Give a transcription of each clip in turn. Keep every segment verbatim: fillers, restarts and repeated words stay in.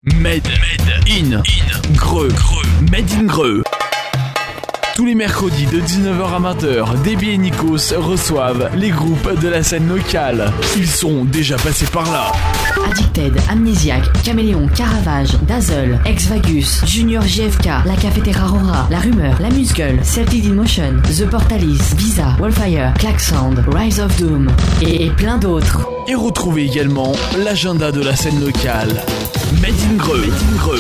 Made, made in, in Greux, Greux, Made in Greux. Tous les mercredis de dix-neuf heures à vingt heures, Déby et Nikos reçoivent les groupes de la scène locale. Ils sont déjà passés par là. Addicted, Amnésiaque, Caméléon, Caravage, Dazzle, Ex-Vagus, Junior J F K, La Cafétéria Rora, La Rumeur, La Muscle, Celtic in Motion, The Portalis, Visa, Wallfire, Clack Sound, Rise of Doom et plein d'autres. Et retrouvez également l'agenda de la scène locale. Made in Greux, Made in Greux.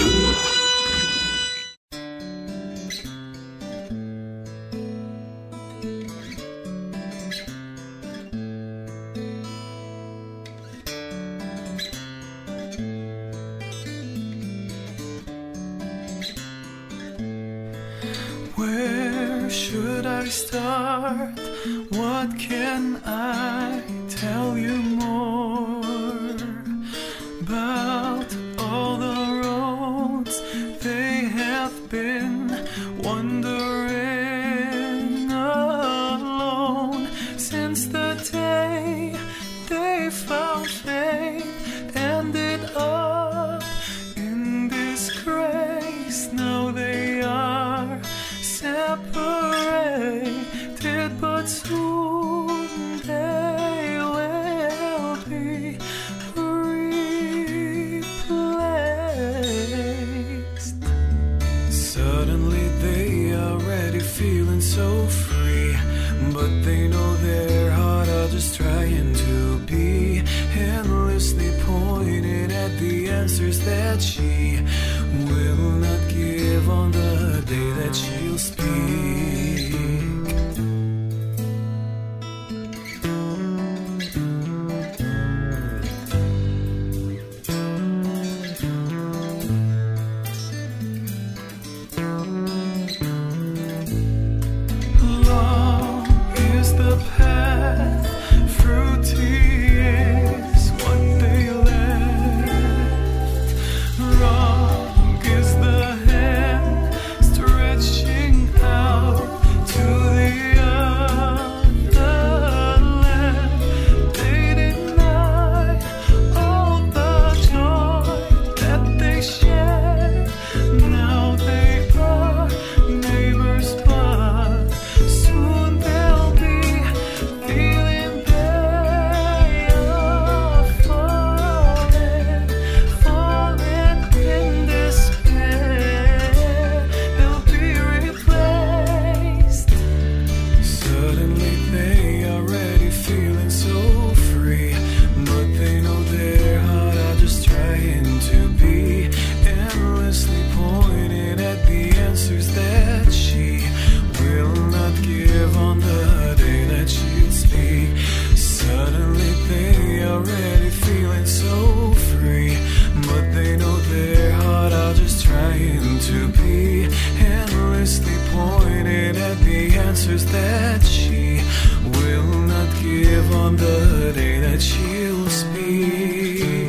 Where should I start? What can I tell you more about all the roads they have been wandering alone since the day they found faith, ended up in disgrace. Now they are separated, but soon they will be replaced. Suddenly they are already feeling so free, but they know their heart are just trying to be endlessly pointed at the answers that she will not give on the day that she'll speak. Long is the path, fruity is what they left. Wrong is the hand stretching out to the other land. They deny all the joy that they share. Now they are neighbors, but soon they'll be feeling they are falling, falling in despair. They'll be replaced. Suddenly they are already feeling so free, but they know their heart are just trying to be endlessly pointed at the answers that she will not give on the day that she'll speak. Suddenly they are already feeling so free, but they know their heart are just trying to be endlessly pointed at the answers that she will not give on the day that she'll speak.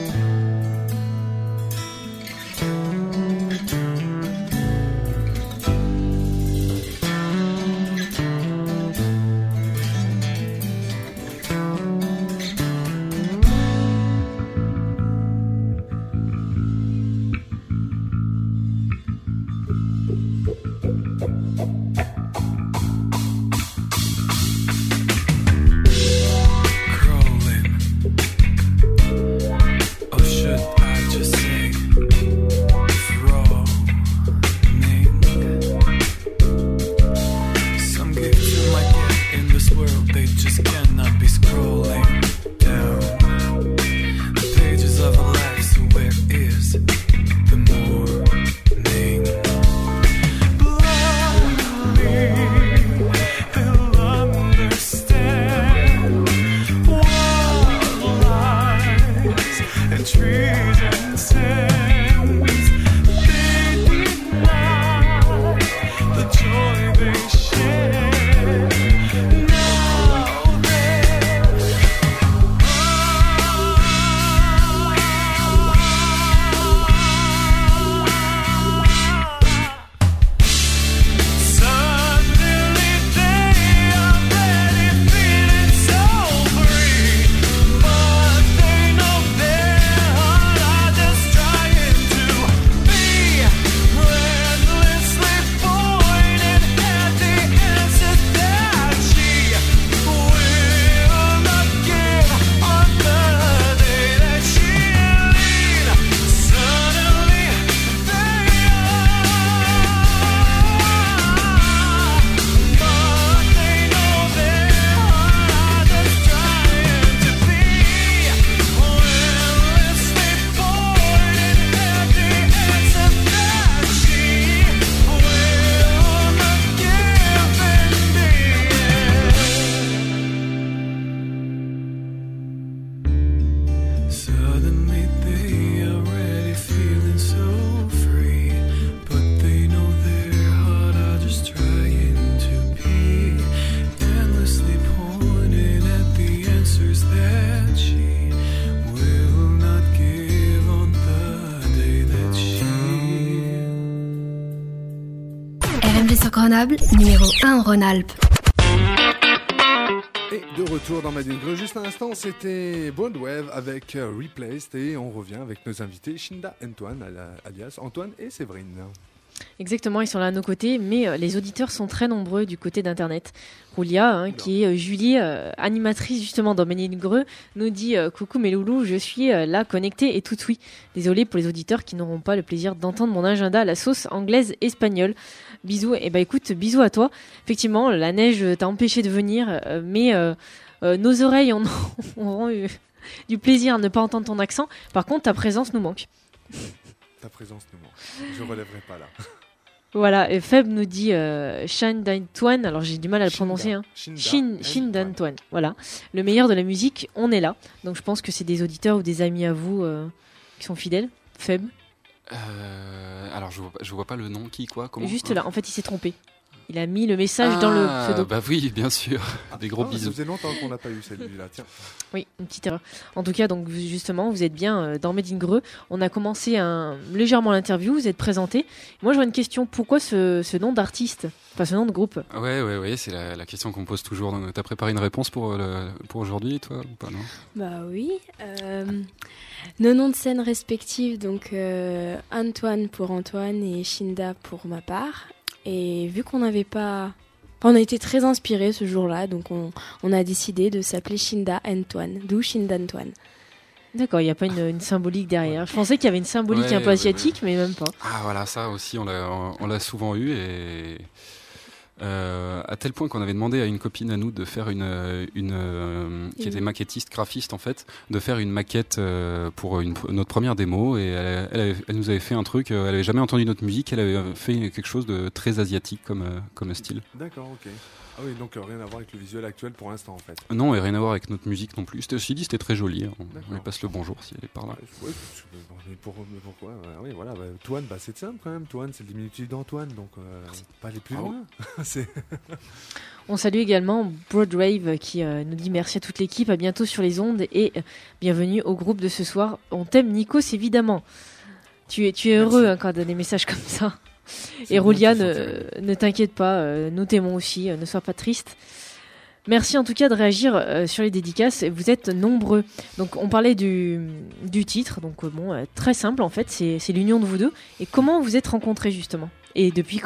Crawling, or should I just say crawling? Some gifts you might get in this world, they just cannot be scrolling down the pages of a life. So where is the morning? Blindly, they'll understand what lies and trees and sands. They deny the joy they share. Now they're suddenly they are already feeling so free, but they know their heart are just trying incontournable, numéro un en Rhône-Alpes. Et de retour dans Made in Greux, juste un instant, c'était Broadwave avec euh, Replaced et on revient avec nos invités Shinda Antoine, alias Antoine et Séverine. Exactement, ils sont là à nos côtés, mais euh, les auditeurs sont très nombreux du côté d'Internet. Roulia, hein, qui est euh, Julie, euh, animatrice justement dans Made in Greux, nous dit euh, « Coucou mes loulous, je suis euh, là connectée et tout oui. Désolée pour les auditeurs qui n'auront pas le plaisir d'entendre mon agenda à la sauce anglaise-espagnole. Bisous, et bah écoute, bisous à toi. Effectivement, la neige t'a empêché de venir, euh, mais euh, euh, nos oreilles en auront eu du plaisir à ne pas entendre ton accent. Par contre, ta présence nous manque. » Ta présence nous manque. Je relèverai pas là. Voilà, et Feb nous dit euh, Shindantoine, alors j'ai du mal à le Shinda. prononcer. Hein. Shinda. Shin, Shindantoine, voilà. Le meilleur de la musique, on est là. Donc je pense que c'est des auditeurs ou des amis à vous euh, qui sont fidèles. Feb euh, Alors je vois, je vois pas le nom, qui, quoi, comment Juste hein là, en fait il s'est trompé. Il a mis le message ah, dans le pseudo. Bah oui, bien sûr. Des gros Ah, bisous. Ça faisait longtemps qu'on n'a pas eu celui-là, tiens. Oui, une petite erreur. En tout cas, donc justement, vous êtes bien euh, dans Made in Greux. On a commencé un, légèrement l'interview, vous êtes présenté. Moi, j'aurais une question. Pourquoi ce, ce nom d'artiste ? Enfin, ce nom de groupe ? Ouais, ouais, ouais, c'est la, la question qu'on me pose toujours. T'as préparé une réponse pour, le, pour aujourd'hui, toi, ou pas, non ? Bah oui. Euh, nos noms de scène respectifs, donc euh, Antoine pour Antoine et Shinda pour ma part. Et vu qu'on n'avait pas... On a été très inspirés ce jour-là, donc on, on a décidé de s'appeler Shinda Antoine, d'où Shindantoine. D'accord, il n'y a pas une, une symbolique derrière. Je pensais qu'il y avait une symbolique ouais, un peu ouais, asiatique, ouais. mais même pas. Ah voilà, ça aussi, on l'a, on l'a souvent eu, et euh, à tel point qu'on avait demandé à une copine à nous de faire une, une euh, qui était maquettiste, graphiste en fait, de faire une maquette euh, pour une, notre première démo, et elle, elle, avait, elle nous avait fait un truc, elle avait jamais entendu notre musique, elle avait fait quelque chose de très asiatique comme, comme style. D'accord, ok. Ah oui, donc euh, rien à voir avec le visuel actuel pour l'instant en fait. Non, et rien à voir avec notre musique non plus. C'était aussi dit, c'était très joli. On, on lui passe le bonjour si elle est par là. Ouais, ouais, mais, pour, mais pourquoi ouais, oui, voilà. Bah, Toine, bah, c'est simple quand même. Toine, c'est le diminutif d'Antoine, donc euh, pas aller plus ah, loin. c'est... On salue également Broadwave qui euh, nous dit merci à toute l'équipe, à bientôt sur les ondes et euh, bienvenue au groupe de ce soir. On t'aime Nikos évidemment. Tu es, tu es heureux hein, quand tu as des messages comme ça. C'est et Roulia, ne, ne t'inquiète pas, euh, nous t'aimons aussi, euh, ne sois pas triste. Merci en tout cas de réagir euh, sur les dédicaces, vous êtes nombreux. Donc on parlait du, du titre, donc euh, bon, euh, très simple en fait, c'est, c'est l'union de vous deux. Et comment vous êtes rencontrés justement ? Et depuis quand ?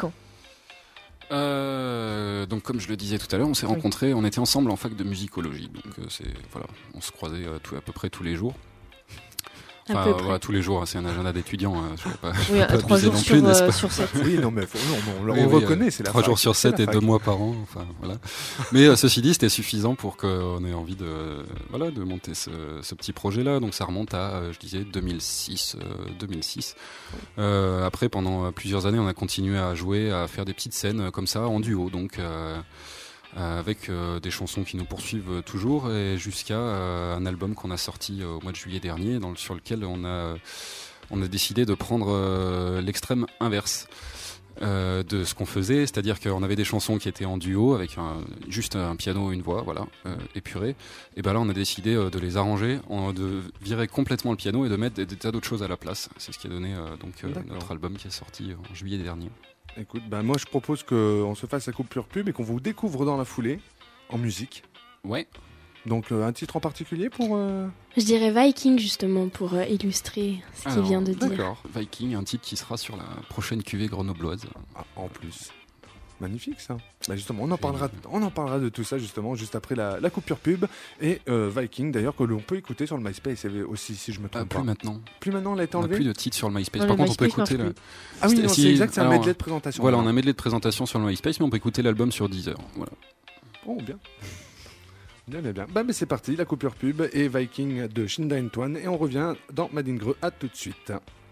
Euh, donc comme je le disais tout à l'heure, on s'est oui. rencontrés, on était ensemble en fac de musicologie, donc euh, c'est, voilà, on se croisait euh, tout, à peu près tous les jours. Enfin, euh, voilà, tous les jours, hein, c'est un agenda d'étudiant. Hein, je vais pas, oui, pas trois jours non sur, plus, euh, sur sept. Oui, non, mais faut, on, on, on, oui, on oui, reconnaît, euh, c'est la trois fac. jours sur sept et fac. deux mois par an. Enfin, voilà. Mais euh, ceci dit, c'était suffisant pour qu'on ait envie de, voilà, de monter ce, ce petit projet-là. Donc ça remonte à, euh, je disais, deux mille six. Euh, deux mille six. Euh, après, pendant plusieurs années, on a continué à jouer, à faire des petites scènes comme ça en duo. Donc euh, Euh, avec euh, des chansons qui nous poursuivent euh, toujours, et jusqu'à euh, un album qu'on a sorti euh, au mois de juillet dernier, dans le, sur lequel on a, on a décidé de prendre euh, l'extrême inverse euh, de ce qu'on faisait, c'est-à-dire qu'on avait des chansons qui étaient en duo avec un, juste un piano et une voix, voilà, euh, épuré. Et ben là, on a décidé euh, de les arranger, en, de virer complètement le piano et de mettre des, des tas d'autres choses à la place. C'est ce qui a donné euh, donc euh, notre album qui est sorti en juillet dernier. Écoute, bah moi je propose qu'on se fasse la coupure pub et qu'on vous découvre dans la foulée, en musique. Ouais. Donc euh, un titre en particulier pour... Euh... Je dirais Viking justement pour euh, illustrer ce qu'il vient de dire. D'accord, Viking, un titre qui sera sur la prochaine cuvée grenobloise. Ah, en plus. Magnifique ça. Bah justement, on en parlera, on en parlera de tout ça justement juste après la, la coupure pub et euh, Viking d'ailleurs que l'on peut écouter sur le MySpace aussi si je me trompe ah, pas. Plus maintenant. Plus maintenant, elle a été enlevée. On n'a plus de titre sur le MySpace. Non, Par le contre, MySpace on peut écouter le. Ah oui, non, si... c'est exact, c'est Alors, un medley de présentation. Voilà, on a un medley de présentation sur le MySpace, mais on peut écouter l'album sur Deezer. Voilà. Oh bien. Bien, bien, bien. Bah, mais c'est parti, la coupure pub et Viking de Shinda Antoine et on revient dans Made in Greux. À tout de suite.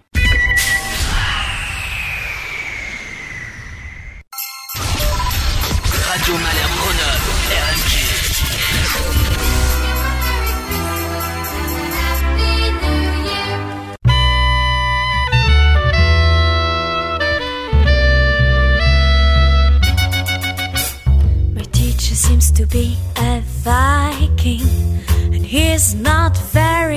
Radio Malherbe Grenoble, R M G. My teacher seems to be a Viking, and he's not very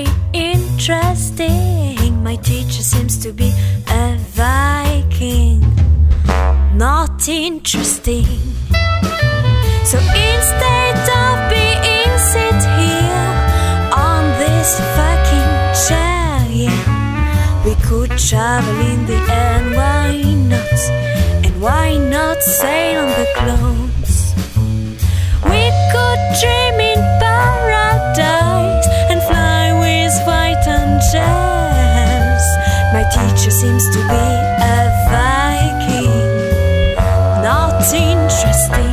interesting. My teacher seems to be a Viking. not interesting. So instead of being sit here on this fucking chair, yeah, we could travel in the end, why not? And why not sail on the clouds? We could dream in paradise and fly with white angels. My teacher seems to be a Viking, not interesting.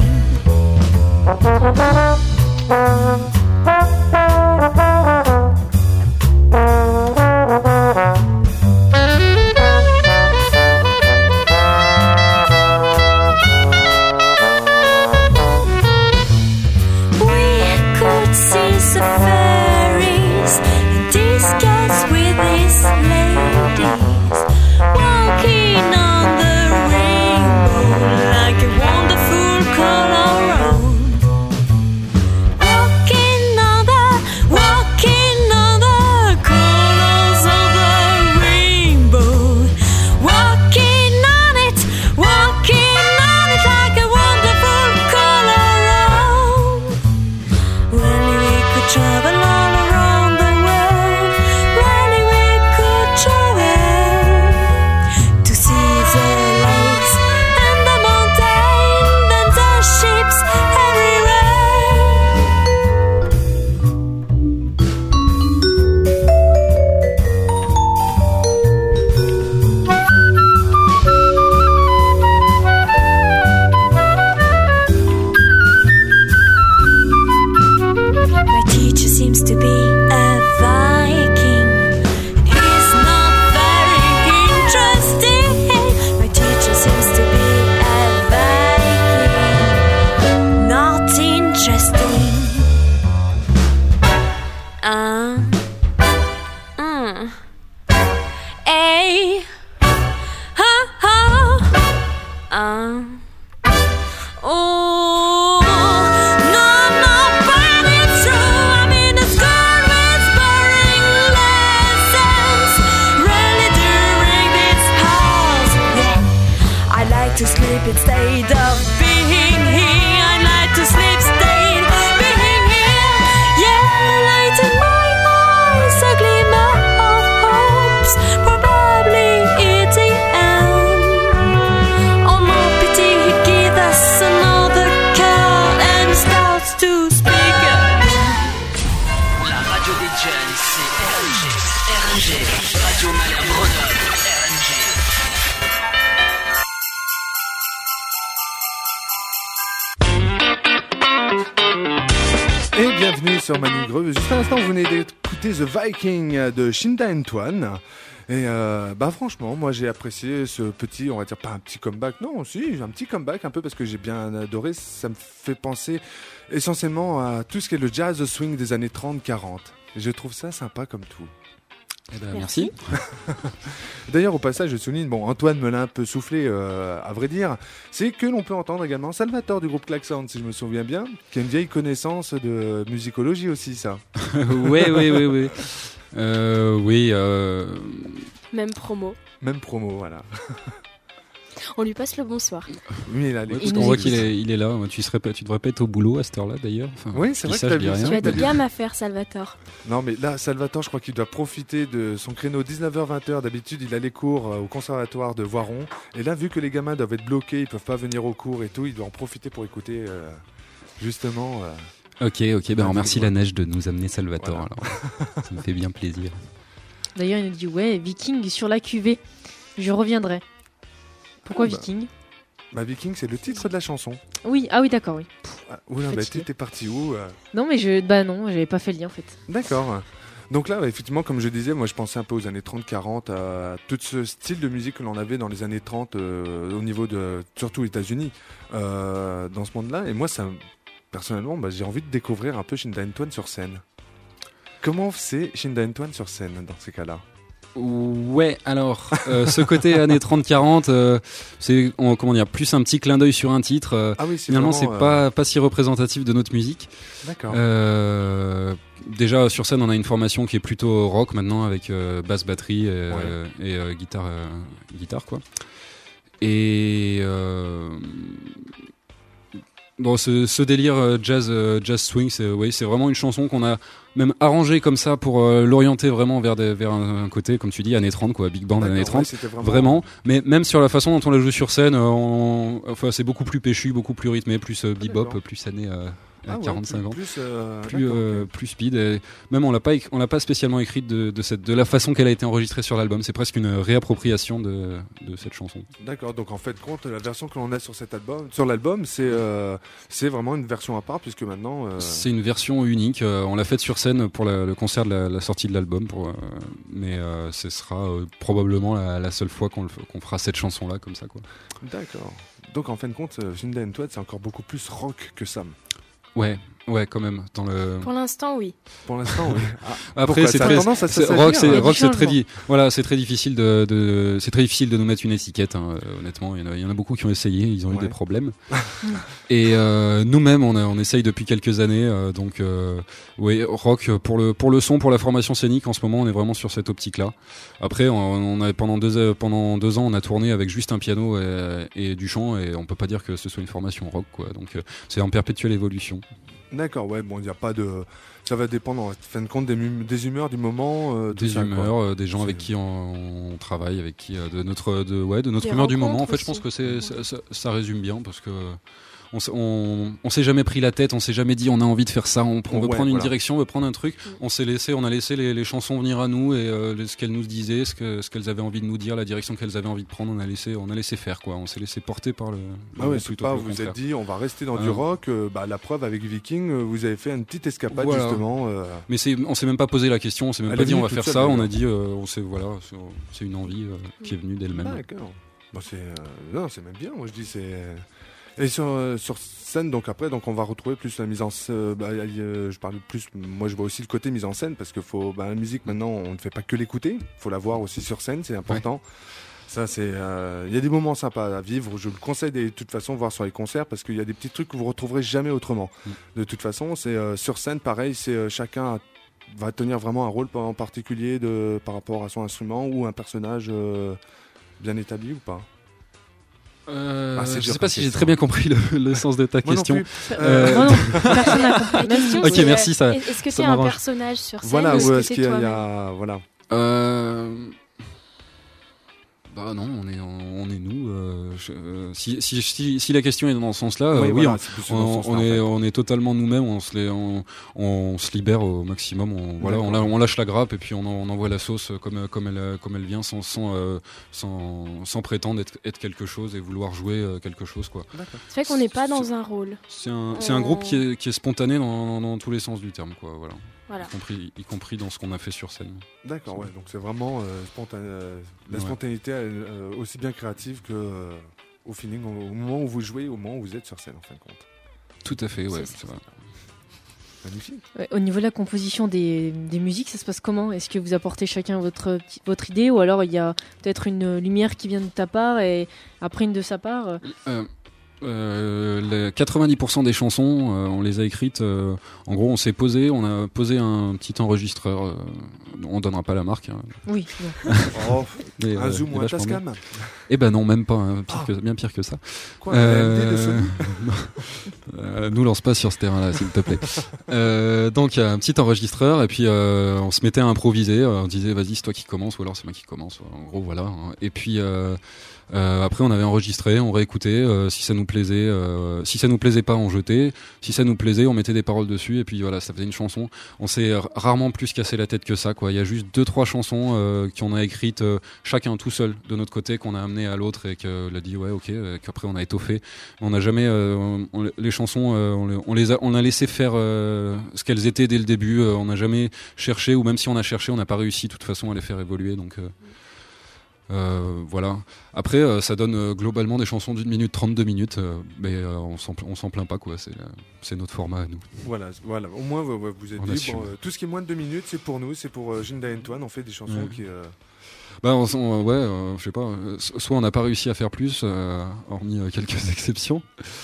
Sur Manu Greux. Juste à l'instant, vous venez d'écouter The Viking de Shinda Antoine. Et euh, bah franchement, moi j'ai apprécié ce petit, on va dire pas un petit comeback, non, si, un petit comeback un peu parce que j'ai bien adoré. Ça me fait penser essentiellement à tout ce qui est le jazz, le swing des années trente quarante. Et je trouve ça sympa comme tout. Eh ben, merci. D'ailleurs, au passage, je souligne, bon, Antoine me l'a un peu soufflé, euh, à vrai dire, c'est que l'on peut entendre également Salvatore du groupe Klaxon, si je me souviens bien, qui a une vieille connaissance de musicologie aussi, ça. Oui, oui, oui, oui. Euh, oui. Euh... Même promo. Même promo, voilà. On lui passe le bonsoir. Oui, là, ouais, parce qu'on voit qu'il est, il est là. Tu, serais, tu devrais pas être au boulot à cette heure-là, d'ailleurs. Enfin, oui, c'est vrai que ça, tu as, tu as des gammes à faire, Salvatore. Non, mais là, Salvatore, je crois qu'il doit profiter de son créneau dix-neuf heures vingt heures. D'habitude, il a les cours au conservatoire de Voiron. Et là, vu que les gamins doivent être bloqués, ils peuvent pas venir aux cours et tout, il doit en profiter pour écouter, euh, justement... Euh... Ok, ok, ben remercie la neige de nous amener Salvatore. Voilà. Alors. Ça me fait bien plaisir. D'ailleurs, il nous dit, ouais, Viking sur la cuvée. Je reviendrai. Pourquoi oh, bah. Viking? Bah Viking, c'est le titre de la chanson. Oui, ah oui, d'accord, oui. Ah, oula, bah t'es parti où euh... Non, mais je, bah non, j'avais pas fait le lien en fait. D'accord. Donc là, effectivement, comme je disais, moi je pensais un peu aux années trente quarante, à tout ce style de musique que l'on avait dans les années trente, euh, au niveau de, surtout aux États-Unis, euh, dans ce monde-là. Et moi, ça, personnellement, bah, j'ai envie de découvrir un peu Shinda Antoine sur scène. Comment c'est Shinda Antoine sur scène dans ces cas-là? Ouais, alors euh, ce côté années trente quarante, euh, c'est on, comment dire, plus un petit clin d'œil sur un titre. Euh, ah oui, c'est finalement, vraiment, c'est euh... pas pas si représentatif de notre musique. D'accord. Euh, déjà sur scène, on a une formation qui est plutôt rock maintenant avec euh, basse, batterie et, ouais. euh, et euh, guitare, euh, guitare quoi. Et euh, bon, ce, ce délire euh, jazz, euh, jazz swing, c'est, oui, c'est vraiment une chanson qu'on a même arrangée comme ça pour euh, l'orienter vraiment vers, des, vers un, un côté, comme tu dis, années trente, quoi, big band D'accord, années trente. ouais, c'était vraiment- Vraiment. Mais même sur la façon dont on la joue sur scène, euh, on- enfin, c'est beaucoup plus péchu, beaucoup plus rythmé, plus euh, bebop, d'accord. plus années euh, Ah ouais, quarante-cinq plus- ans. Plus, euh, Plus, d'accord, euh, ok. plus speed. Et même on l'a pas, éc- on l'a pas spécialement écrite de, de cette, de la façon qu'elle a été enregistrée sur l'album. C'est presque une réappropriation de, de cette chanson. D'accord, donc en fait, compte la version que l'on a sur cet album, sur l'album, c'est euh, c'est vraiment une version à part puisque maintenant. euh, C'est une version unique. euh, on l'a faite sur scène pour la- le concert de la, la sortie de l'album, pour, euh, mais euh, ce sera euh, probablement la, la seule fois qu'on, le f- qu'on fera cette chanson-là comme ça, quoi. D'accord. Donc en fin de compte, euh, Shinda and Toad, c'est encore beaucoup plus rock que Sam. Ouais, ouais, quand même. Dans le. Pour l'instant, oui. Pour l'instant, oui. Ah, Après, pourquoi c'est ça a très, tendance à c'est- s'assaillir, rock, c'est, hein. Il y a du rock, c'est très, changement. di- voilà, c'est très difficile de, de, c'est très difficile de nous mettre une étiquette. Hein, euh, honnêtement, il y, en a, il y en a beaucoup qui ont essayé, ils ont eu Ouais. des problèmes. Et euh, nous-mêmes, on, a, on essaye depuis quelques années. euh, donc, euh, oui, rock pour le pour le son, pour la formation scénique. En ce moment, on est vraiment sur cette optique-là. Après, on, on a pendant deux euh, pendant deux ans, on a tourné avec juste un piano et, et du chant, et on peut pas dire que ce soit une formation rock, quoi. Donc, euh, c'est en perpétuelle évolution. D'accord, ouais, bon, il n'y a pas de. Ça va dépendre en fin de compte des, mu- des humeurs du moment. euh, tout Des ça, quoi. humeurs, euh, des gens avec C'est- qui on, on travaille, avec qui euh, de notre de ouais de notre Des humeur du moment. En rencontres fait, je pense aussi. que c'est ça, ça- ça résume bien parce que on, s- on, on s'est jamais pris la tête, on s'est jamais dit on a envie de faire ça, on, on veut Ouais, prendre une voilà. direction, on veut prendre un truc. Mm. On s'est laissé, on a laissé les, les chansons venir à nous et euh, les- ce qu'elles nous disaient, ce que ce qu'elles avaient envie de nous dire, la direction qu'elles avaient envie de prendre. On a laissé, on a laissé faire quoi. On s'est laissé porter par le. Ah ouais, le- c'est plutôt pas, que le vous vous êtes contraire. dit, on va rester dans du Ah. rock. euh, bah, la preuve avec Viking, euh, vous avez fait une petite escapade Voilà. justement. euh, Mais c'est, on s'est même pas posé la question, on s'est même Elle pas est dit on venue va toute faire seule, ça. On d'ailleurs. a dit, euh, on sait voilà, c'est, c'est une envie euh, qui est venue d'elle-même. D'accord. Bon, c'est euh, non, c'est même bien. Moi, je dis c'est. Et sur, euh, sur scène, donc après, donc on va retrouver plus la mise en scène. Bah, y a- euh, je parle plus. Moi, je vois aussi le côté mise en scène parce que faut. Bah, la musique maintenant, on ne fait pas que l'écouter. Faut la voir aussi sur scène, c'est important. Ça, c'est. Il y a des moments sympas à vivre. Je le conseille de toute façon voir sur les concerts parce qu'il y a des petits trucs que vous retrouverez jamais autrement. Mm. De toute façon, c'est euh, sur scène, pareil. C'est euh, chacun va tenir vraiment un rôle en particulier de par rapport à son instrument ou un personnage euh, bien établi ou pas. Euh, Ah, c'est je dur sais pas comme si j'ai question. très bien compris le, le sens de ta Moi non question. plus. Euh, Moi non, personne n'a compris. La question, Ok, c'est, merci, ça- Est-ce que ça tu es un m'arrange. personnage sur scène Voilà, ou est-ce où que est-ce t'es qu'il y a, il y toi-même a- voilà. Euh... Bah non, on est, on est nous. euh, je- euh, si, si, si, si la question est dans ce sens-là, euh, Oui, oui, voilà, on, c'est plus dans on, ce sens-là, on en est, fait. on est totalement nous-mêmes. On se, les- on, on se libère au maximum. On, voilà, on, la- on lâche la grappe et puis on, en- on envoie la sauce comme, comme elle, comme elle vient, sans, sans, euh, sans, sans prétendre être, être quelque chose et vouloir jouer euh, quelque chose, quoi. C'est vrai qu'on n'est pas dans un rôle. C'est un, c'est un groupe qui est, qui est spontané dans, dans, dans tous les sens du terme, quoi. Voilà. Voilà. Y compris, y compris dans ce qu'on a fait sur scène. D'accord, ouais, donc c'est vraiment euh, spontané, euh, la Ouais. spontanéité euh, aussi bien créative que euh, au feeling, au, au moment où vous jouez, au moment où vous êtes sur scène en fin de compte. Tout à fait, ouais. C'est ça. c'est vrai. Magnifique. Ouais, au niveau de la composition des, des musiques, ça se passe comment? Est-ce que vous apportez chacun votre, petit- votre idée ou alors il y a peut-être une lumière qui vient de ta part et après une de sa part? Euh, euh, les quatre-vingt-dix pour cent des chansons, euh, on les a écrites. euh, en gros, on s'est posé, on a posé un petit enregistreur. euh, on donnera pas la marque. Hein, Oui. bon. Oh, mais, un euh, zoom mais ou un vachement bien. Tascam. Eh ben non, même pas. hein, pire Ah. que, bien pire que ça. Quoi, un A M D de Euh, Sony. euh, nous lance pas sur ce terrain-là, s'il te plaît. Euh, donc il y a un petit enregistreur et puis euh, on se mettait à improviser. euh, On disait vas-y c'est toi qui commence ou alors c'est moi qui commence. En gros voilà. hein. Et puis euh, euh, après on avait enregistré, on réécoutait. euh, si ça nous plaisait, euh, si ça nous plaisait pas, on jetait. Si ça nous plaisait, on mettait des paroles dessus et puis voilà, ça faisait une chanson. On s'est r- rarement plus cassé la tête que ça, quoi. Il y a juste deux trois chansons euh, qu'on a écrites euh, chacun tout seul de notre côté, qu'on a amené à l'autre et qu'on a dit ouais ok, et qu'après on a étoffé. On n'a jamais euh, on- on- les chansons, euh, on, les- on les a, on a laissé faire euh, ce qu'elles étaient dès le début. euh, on n'a jamais cherché ou même si on a cherché, on n'a pas réussi de toute façon à les faire évoluer. Donc euh, euh, voilà. Après, euh, ça donne euh, globalement des chansons d'une minute trente, deux minutes, euh, mais euh, on s'en on s'en plaint pas quoi. C'est euh, c'est notre format à nous. Voilà, voilà. Au moins, vous, vous êtes On dit, assume. bon, euh, tout ce qui est moins de deux minutes, c'est pour nous, c'est pour euh, Jinda Antoine. On fait des chansons Ouais. qui. euh, Bah, on, on- ouais, euh, je sais pas. euh, so- soit on n'a pas réussi à faire plus, euh, hormis euh, quelques exceptions.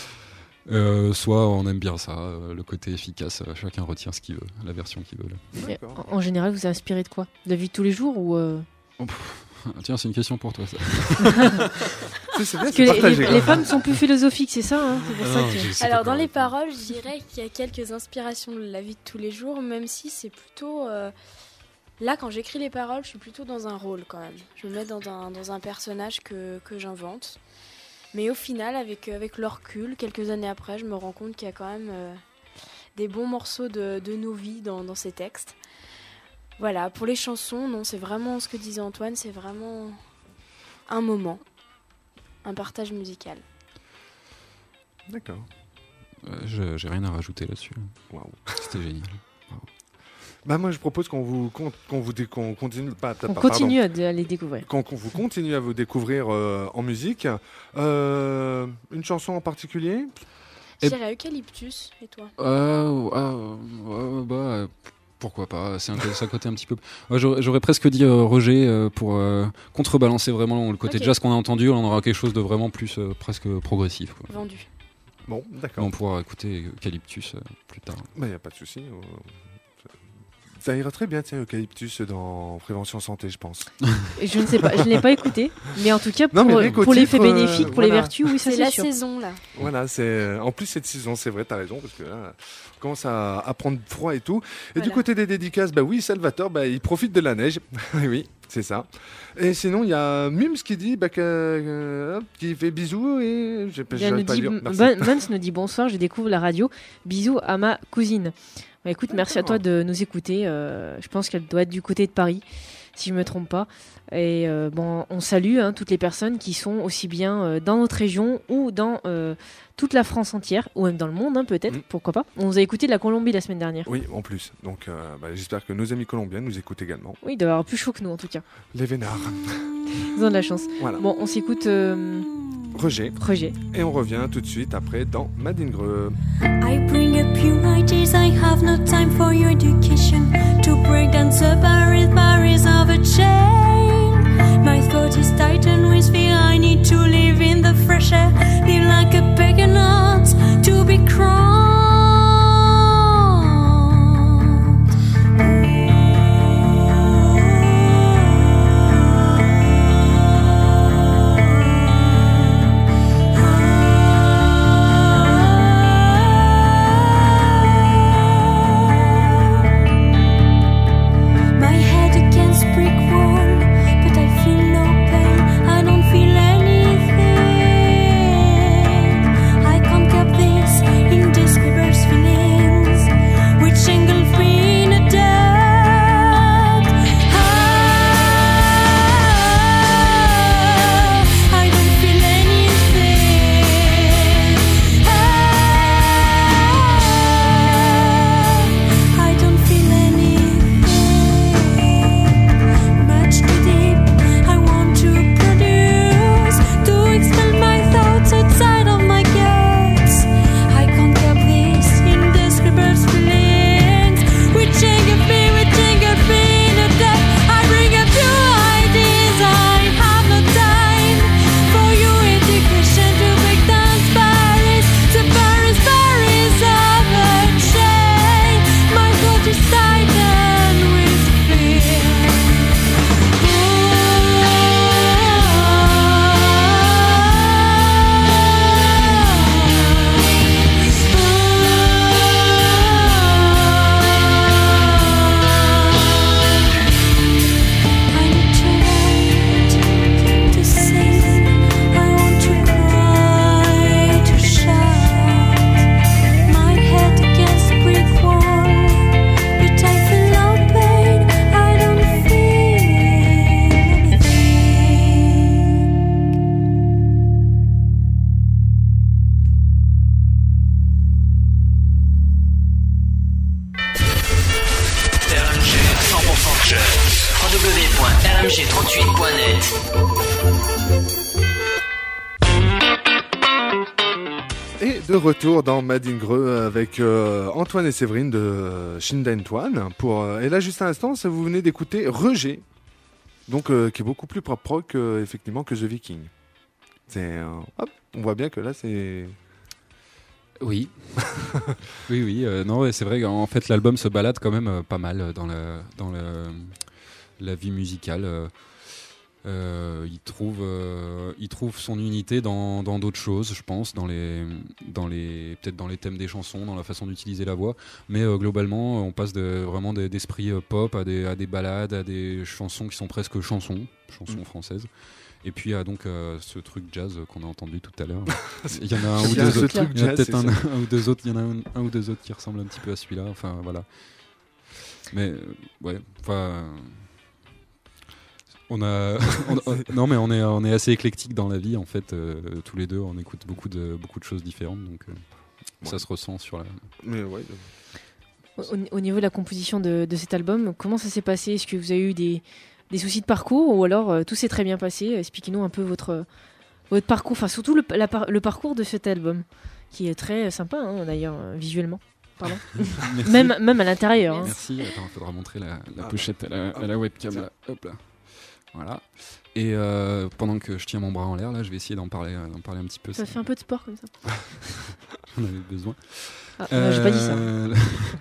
Euh, soit on aime bien ça, euh, le côté efficace. euh, chacun retient ce qu'il veut, la version qu'il veut. Là. Et D'accord. en, en général, vous vous inspirez de quoi? De la vie de tous les jours ou euh, Tiens, c'est une question pour toi, ça. C'est, c'est bien, Parce c'est que les, partagé, les- quoi. les femmes sont plus philosophiques, c'est ça, hein, c'est pour Ah ça non, que... je sais Alors pas dans comment les répondre. paroles, je dirais qu'il y a quelques inspirations de la vie de tous les jours, même si c'est plutôt... euh, Là, quand j'écris les paroles, je suis plutôt dans un rôle quand même. Je me mets dans un, dans un personnage que, que j'invente. Mais au final, avec, avec le recul, quelques années après, je me rends compte qu'il y a quand même euh, des bons morceaux de, de nos vies dans, dans ces textes. Voilà, pour les chansons, non, c'est vraiment ce que disait Antoine, c'est vraiment un moment, un partage musical. D'accord. Euh, je- j'ai rien à rajouter là-dessus. Waouh. C'était génial. Bah moi je propose qu'on vous con- qu'on vous dé- qu'on continue pas, pas- On pardon. continue à, de- à les découvrir. Qu'on qu'on vous continue à vous découvrir euh, en musique. Euh, une chanson en particulier? Je Et- dirais Eucalyptus, et toi? Euh, ah, ouais, bah, euh, pourquoi pas, c'est un, c'est un côté un petit peu... Ouais, j'aurais, j'aurais presque dit euh, Roger euh, pour euh, contrebalancer vraiment le côté Ok. jazz qu'on a entendu, on aura quelque chose de vraiment plus euh, presque progressif. Quoi. Vendu. Bon, d'accord. On pourra écouter Eucalyptus euh, plus tard. Bah y a pas de souci. euh, Ça ira très bien, tiens, Eucalyptus dans Prévention Santé, je pense. Et je ne sais pas, je ne l'ai pas écouté, mais en tout cas, Non, pour, mais rien qu'au pour l'effet titre, euh, bénéfique, pour voilà. les vertus, oui, ça C'est c'est la sûr. saison, là. Voilà, c'est en plus cette saison, c'est vrai, t'as raison, parce que là, on commence à, à prendre froid et tout. Et du Voilà. côté des dédicaces, bah oui, Salvatore, bah il profite de la neige. Oui, c'est ça. Et sinon, il y a Mims qui dit, bah, que, euh, hop, qui fait bisous et je Il j'arrive nous pas à dit, lire. Merci. Van- Vance nous dit bonsoir, je découvre la radio. Bisous à ma cousine. Bah, écoute, merci à toi de nous écouter. euh, je pense qu'elle doit être du côté de Paris, si je me trompe pas. Et euh, bon, on salue hein, toutes les personnes qui sont aussi bien euh, dans notre région ou dans euh, toute la France entière, ou même dans le monde, hein, peut-être, Mm. pourquoi pas. On nous a écouté de la Colombie la semaine dernière. Oui, en plus. Donc, euh, bah, j'espère que nos amis colombiens nous écoutent également. Oui, il doit y avoir plus chaud que nous en tout cas. Les vénards. Ils ont de la chance. Voilà. Bon, on s'écoute euh, Roger. Roger. Et on revient tout de suite après dans Madingreux. I bring up your ideas, I have no time for your education. To break down the barriers, barriers of a chain. My throat is tightened with fear, I need to live in the fresh air. Live like a pagan art, to be crowned. My head against brick wall, but I feel no pain. I don't feel anything. I can't cap this indescribable feelings, which engulf me in a death. Ah, I don't feel anything. Ah, I don't feel anything. Much too deep, I want to produce, to expel my thoughts outside of my guts. I can't cap these indescribable feelings, which engulf me, which engulf me in a death. I bring up your ideas, I have no time for your education to break down barriers, the barriers, barriers of a chain. My thought is tightened with fear. I'm tired to sing, I want to cry, to shout. My head against the brick wall, but I feel no pain, I don't feel R M G cent pour cent jazz. w w w point r m g trente-huit point net. Et de retour dans Madingreux avec euh, Antoine et Séverine de Shinda Antoine. Pour, euh, et là, juste à l'instant, ça vous venez d'écouter Roger, donc euh, qui est beaucoup plus propre rock euh, effectivement que The Viking. C'est, euh, hop, on voit bien que là, c'est. Oui, oui, oui. euh, non, ouais, c'est vrai qu'en fait l'album se balade quand même euh, pas mal euh, dans, le, dans le, la vie musicale. euh. Euh, il trouve, euh, il trouve son unité dans dans d'autres choses, je pense, dans les, dans les, peut-être dans les thèmes des chansons, dans la façon d'utiliser la voix. Mais euh, globalement, on passe de, vraiment des- d'esprit euh, pop à des, à des ballades, à des chansons qui sont presque chansons, chansons Mm. françaises. Et puis à donc euh, ce truc jazz qu'on a entendu tout à l'heure. Il y en a un Il ou y a deux ce autres. truc Il y en a jazz, peut-être c'est un, ça. un ou deux autres. Il y en a un, un ou deux autres qui ressemblent un petit peu à celui-là. Enfin voilà. Mais euh, ouais. Enfin. On a, on- on- non mais on est, on est assez éclectique dans la vie en fait. euh, tous les deux, on écoute beaucoup de, beaucoup de choses différentes, donc euh, ça Ouais. se ressent sur la. Mais ouais. Au, au niveau de la composition de, de cet album, comment ça s'est passé? Est-ce que vous avez eu des, des soucis de parcours ou alors euh, tout s'est très bien passé? Expliquez-nous un peu votre, votre parcours, enfin surtout le, la par- le parcours de cet album, qui est très sympa hein, d'ailleurs, euh, visuellement. Pardon. Merci. même, même à l'intérieur. hein. Merci. Attends, il faudra montrer la, la Ah, pochette à la, à la webcam. tiens. Là. Hop là. Voilà. Et euh, pendant que je tiens mon bras en l'air, là, je vais essayer d'en parler, euh, d'en parler un petit peu. Ça fait un peu de sport comme ça. J'en avais besoin. Ah, euh, j'ai pas dit ça. Euh,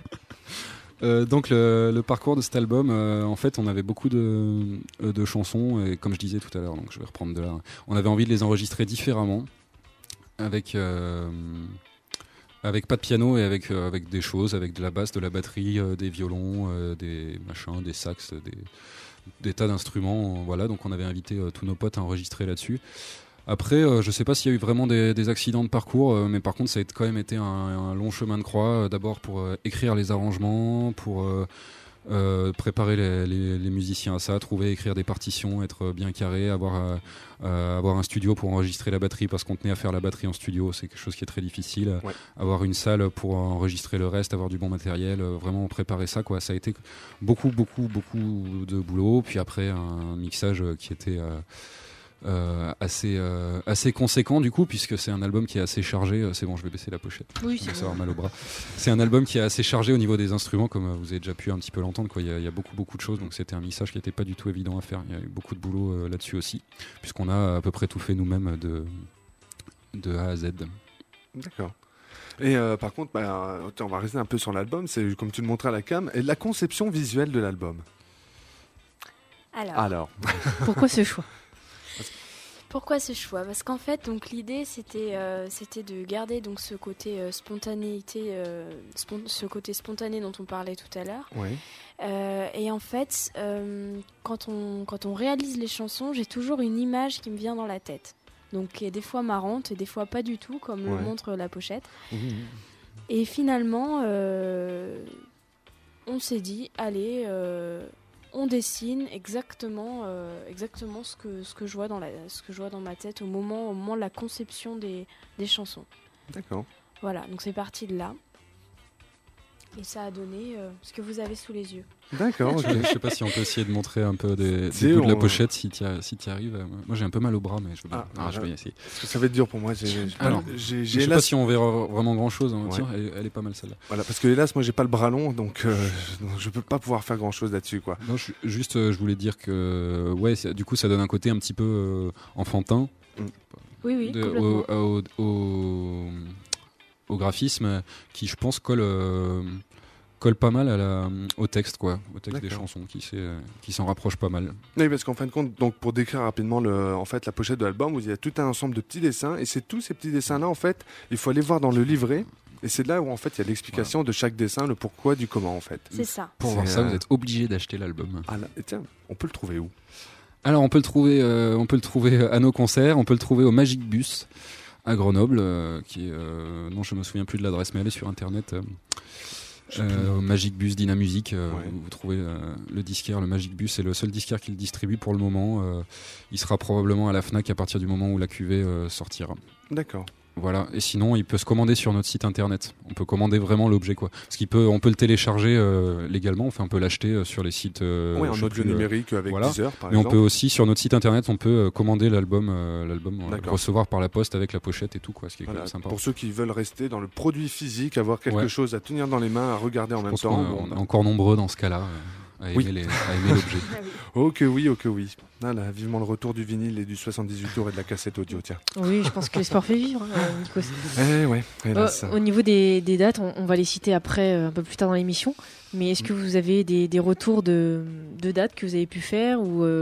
euh, donc le, le parcours de cet album, euh, en fait, on avait beaucoup de, euh, de chansons et comme je disais tout à l'heure, donc je vais reprendre de là. On avait envie de les enregistrer différemment, avec euh, avec pas de piano et avec euh, avec des choses, avec de la basse, de la batterie, euh, des violons, euh, des machins, des sax, des des tas d'instruments. euh, Voilà, donc on avait invité euh, tous nos potes à enregistrer là-dessus. Après, euh, je sais pas s'il y a eu vraiment des, des accidents de parcours, euh, mais par contre, ça a quand même été un, un long chemin de croix. euh, D'abord pour euh, écrire les arrangements, pour euh, euh, préparer les, les- les musiciens à ça, trouver, écrire des partitions, être bien carré, avoir, euh, euh, avoir un studio pour enregistrer la batterie, parce qu'on tenait à faire la batterie en studio, c'est quelque chose qui est très difficile. Ouais. Avoir une salle pour enregistrer le reste, avoir du bon matériel, euh, vraiment préparer ça, quoi. Ça a été beaucoup, beaucoup, beaucoup de boulot. Puis après, un mixage euh, qui était euh, euh, assez, euh, assez conséquent du coup, puisque c'est un album qui est assez chargé. Euh, C'est bon, je vais baisser la pochette. Oui, Je c'est commence à bon. avoir mal au bras. C'est un album qui est assez chargé au niveau des instruments, comme euh, vous avez déjà pu un petit peu l'entendre, quoi. Il y a, il y a beaucoup, beaucoup de choses, donc c'était un mixage qui n'était pas du tout évident à faire. Il y a eu beaucoup de boulot euh, là-dessus aussi, puisqu'on a à peu près tout fait nous-mêmes de, de A à Z. D'accord. Et euh, par contre, bah, on va rester un peu sur l'album. C'est comme tu le montrais à la cam, et la conception visuelle de l'album. Alors, Alors, Pourquoi ce choix? pourquoi ce choix? Parce qu'en fait, donc l'idée c'était euh, c'était de garder donc ce côté euh, spontanéité, euh, spon- ce côté spontané dont on parlait tout à l'heure. ouais. Euh, et en fait, euh, quand on quand on réalise les chansons, j'ai toujours une image qui me vient dans la tête. Donc qui est des fois marrante et des fois pas du tout, comme Ouais. le montre la pochette. Mmh. Et finalement, euh, on s'est dit, allez, euh, on dessine exactement, euh, exactement ce que ce que je vois dans la, ce que je vois dans ma tête au moment, au moment de la conception des, des chansons. D'accord. Voilà, donc c'est parti de là. Et ça a donné euh, ce que vous avez sous les yeux. D'accord. ok. Je sais pas si on peut essayer de montrer un peu des, Si, des bouts de la on- pochette si tu si y arrives. Euh, Moi j'ai un peu mal au bras, mais je, veux bien. Ah, Ah, je ah, vais essayer. Parce que ça va être dur pour moi. J'ai, j'ai, Alors, j'ai, Je j'ai sais hélas- pas si on verra vraiment grand chose. Ouais. Tiens, elle, elle est pas mal celle-là. Voilà, parce que hélas, moi, j'ai pas le bras long, donc euh, donc je peux pas pouvoir faire grand chose là-dessus, quoi. Non, je- juste, euh, je voulais dire que ouais, c'est- du coup, ça donne un côté un petit peu euh, enfantin Oui, oui, de- complètement. au, au, au, au graphisme qui, je pense, colle euh, colle pas mal à la, au texte, quoi, au texte des D'accord. chansons, qui, s'est- qui s'en rapproche pas mal. Oui, parce qu'en fin de compte, donc pour décrire rapidement le, en fait, la pochette de l'album, où il y a tout un ensemble de petits dessins, et c'est tous ces petits dessins-là, en fait, il faut aller voir dans le livret, et c'est là où en fait il y a l'explication de chaque dessin, le pourquoi du comment, en fait. C'est ça. Pour C'est, voir ça, euh, vous êtes obligé d'acheter l'album. Ah là, et tiens, on peut le trouver où? Alors, on peut le trouver, euh, on peut le trouver à nos concerts, on peut le trouver au Magic Bus à Grenoble, euh, qui est, euh, non, je me souviens plus de l'adresse, mais elle est sur internet. euh, euh, au Magic Bus Dynamusic, euh, Ouais. vous trouvez euh, le disquaire, le Magic Bus, c'est le seul disquaire qui le distribue pour le moment. euh, il sera probablement à la Fnac à partir du moment où la cuvée euh, sortira. D'accord. Voilà. Et sinon, il peut se commander sur notre site internet. On peut commander vraiment l'objet, quoi. Parce qu'il peut, on peut le télécharger euh, légalement. Enfin, on peut l'acheter euh, sur les sites. Euh, oui, en je sais audio plus, euh, numérique avec voilà. Deezer, par mais on exemple. peut aussi sur notre site internet, on peut euh, commander l'album, euh, l'album, euh, D'accord. recevoir par la poste avec la pochette et tout, quoi. Ce qui est Voilà, quand même sympa. pour ceux qui veulent rester dans le produit physique, avoir quelque Ouais. chose à tenir dans les mains, à regarder en Je même pense temps. qu'on bon, on est encore nombreux dans ce cas-là euh, à aimer Oui. les- à aimer l'objet. Oh que oui, oh que oui. Ah là, vivement le retour du vinyle et du soixante-dix-huit tours et de la cassette audio, tiens. Oui, je pense que l'espoir fait vivre, hein, Nikos. Eh ouais, Euh, hélas. au niveau des, des dates, on, on va les citer après, euh, un peu plus tard dans l'émission. Mais est-ce que vous avez des, des retours de, de dates que vous avez pu faire ou euh,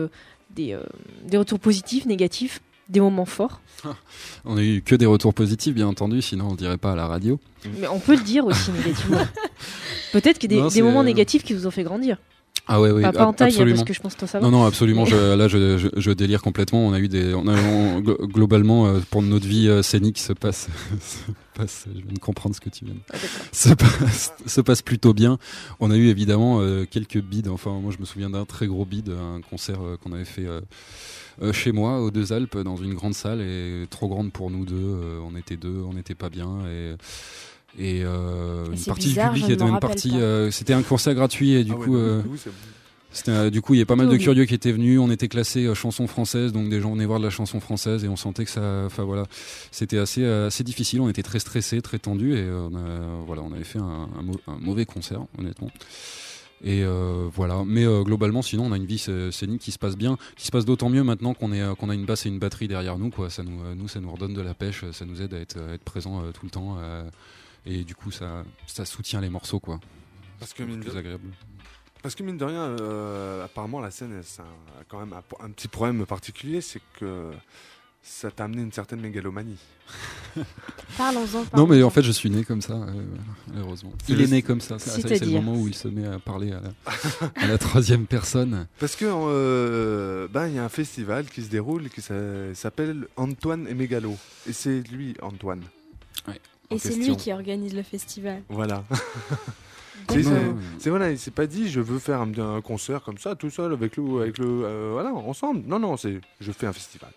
des, euh, des retours positifs, négatifs, des moments forts. On a eu que des retours positifs, bien entendu, sinon on le dirait pas à la radio. Mais on peut le dire aussi négativement. Peut-être qu'il y a des, Non, des c'est- moments négatifs qui vous ont fait grandir. Ah ouais, oui, Pas, pas en ab- taille, absolument. parce que je pense que toi ça va. Non, non, absolument. Mais- Je, là, je, je, je délire complètement. On a eu des, on a, on- glo- globalement, euh, pour notre vie euh, scénique, se passe, se passe. Je viens de comprendre ce que tu viens. de- Ah, d'accord. se passe, se passe plutôt bien. On a eu évidemment euh, quelques bides. Enfin, moi, je me souviens d'un très gros bide, un concert euh, qu'on avait fait euh, euh, chez moi, aux Deux Alpes, dans une grande salle, et trop grande pour nous deux. Euh, on était deux, on n'était pas bien, et. Et, euh, Et une c'est partie bizarre, du je public ne était m'en une rappelle partie. pas. euh, c'était un concert gratuit, et du Ah ouais, coup. donc, euh, du coup, c'est- C'était, euh, du coup, il y a pas mal de Oui. curieux qui étaient venus. On était classé euh, chanson française, donc des gens venaient voir de la chanson française, et on sentait que ça, enfin voilà, c'était assez, euh, assez difficile. On était très stressés, très tendus, et euh, on a, voilà, on avait fait un, un, mau- un mauvais concert, honnêtement. Et euh, voilà. Mais euh, globalement, sinon, on a une vie scé- scénique qui se passe bien, qui se passe d'autant mieux maintenant qu'on est, euh, qu'on a une basse et une batterie derrière nous, quoi. Ça nous, euh, nous, ça nous redonne de la pêche, ça nous aide à être, à être présent euh, tout le temps, euh, et du coup, ça, ça soutient les morceaux, quoi. Parce que C'est mine plus de, agréable. parce que mine de rien, euh, apparemment la scène, c'est un- quand même un, un petit problème particulier, c'est que ça t'a amené une certaine mégalomanie. Parlons-en. Non, parlons-en. mais en fait, je suis né comme ça, euh, malheureusement. C'est Il le- est né comme ça. Ça, ça, C'est le C'est-à-dire moment où il se met à parler à la, à la troisième personne. Parce que euh, ben il y a un festival qui se déroule qui s'a- s'appelle Antoine et Mégalo, et c'est lui Antoine. en Et c'est question. lui qui organise le festival. Voilà. D'accord. C'est- c'est- Ouais. C'est voilà, il s'est pas dit je veux faire un, un concert comme ça tout seul avec le avec le euh, voilà ensemble. Non non, c'est je fais un festival.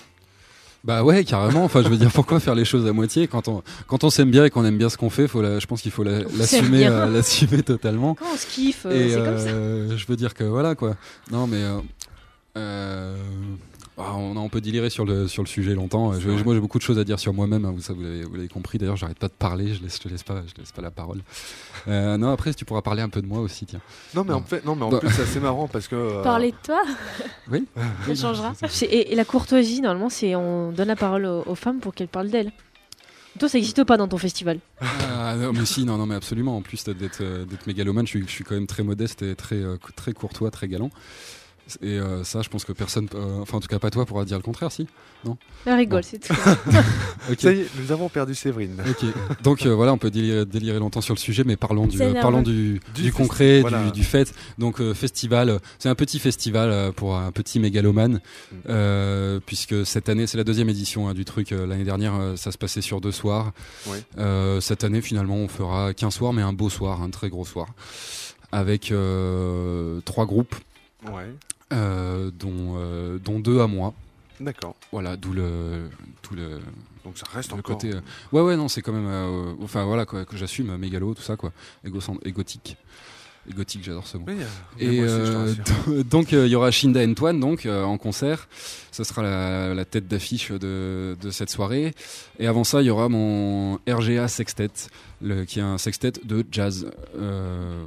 Bah ouais, carrément. Enfin, je veux dire, pourquoi faire les choses à moitié quand on quand on s'aime bien et qu'on aime bien ce qu'on fait, faut la, je pense qu'il faut la- s'aime l'assumer, bien. euh, l'assumer totalement. Quand on se kiffe, euh, Et c'est comme ça. euh, je veux dire que voilà quoi. Non mais euh, euh, ah, on, on peut délirer sur le sur le sujet longtemps. Je- vrai. moi j'ai beaucoup de choses à dire sur moi-même. Hein, vous ça vous l'avez vous l'avez compris. D'ailleurs j'arrête pas de parler. Je laisse je te laisse pas je te laisse pas la parole. Euh, non après tu pourras parler un peu de moi aussi tiens. Non mais en Non. fait non mais en Non. plus c'est assez marrant parce que euh, Parler de toi, Oui. ça changera. C'est- Et, et la courtoisie, normalement, c'est on donne la parole aux, aux femmes pour qu'elles parlent d'elles. Toi, ça n'existe pas dans ton festival. Ah, non, mais si, non, non, mais absolument. En plus d'être euh, d'être mégalomane, je suis, je suis quand même très modeste et très, euh, très courtois, très galant. Et euh, ça, je pense que personne, euh, enfin en tout cas pas toi, pourra dire le contraire, si. Elle rigole, Bon. c'est tout. Ok. ça y est, nous avons perdu Séverine. Ok. Donc euh, voilà, on peut délirer, délirer longtemps sur le sujet, mais parlons du, C'est euh, énervant. parlons du, Du du festi- concret, voilà. du, du fait. Donc euh, festival, euh, c'est un petit festival euh, pour un petit mégalomane, Mm. euh, puisque cette année, c'est la deuxième édition hein, du truc. Euh, L'année dernière, euh, ça se passait sur deux soirs. Ouais. Euh, cette année, finalement, on fera qu'un soir, mais un beau soir, un très gros soir, avec euh, trois groupes, Ouais. euh, dont, euh, dont deux à moi. D'accord. Voilà, d'où le, tout le, Donc ça reste le encore. côté. euh, Ouais, ouais, non, c'est quand même. euh, enfin, voilà, quoi, que j'assume, euh, mégalo, tout ça, quoi. Égocent- Égotique. Égotique, j'adore ce mot. Oui, euh, Et moi aussi, je te euh, rassure. donc euh, il y aura Shinda Antoine donc euh, en concert. Ce sera la, la tête d'affiche de, de cette soirée. Et avant ça, il y aura mon R G A Sextet, le, qui est un sextet de jazz. Euh,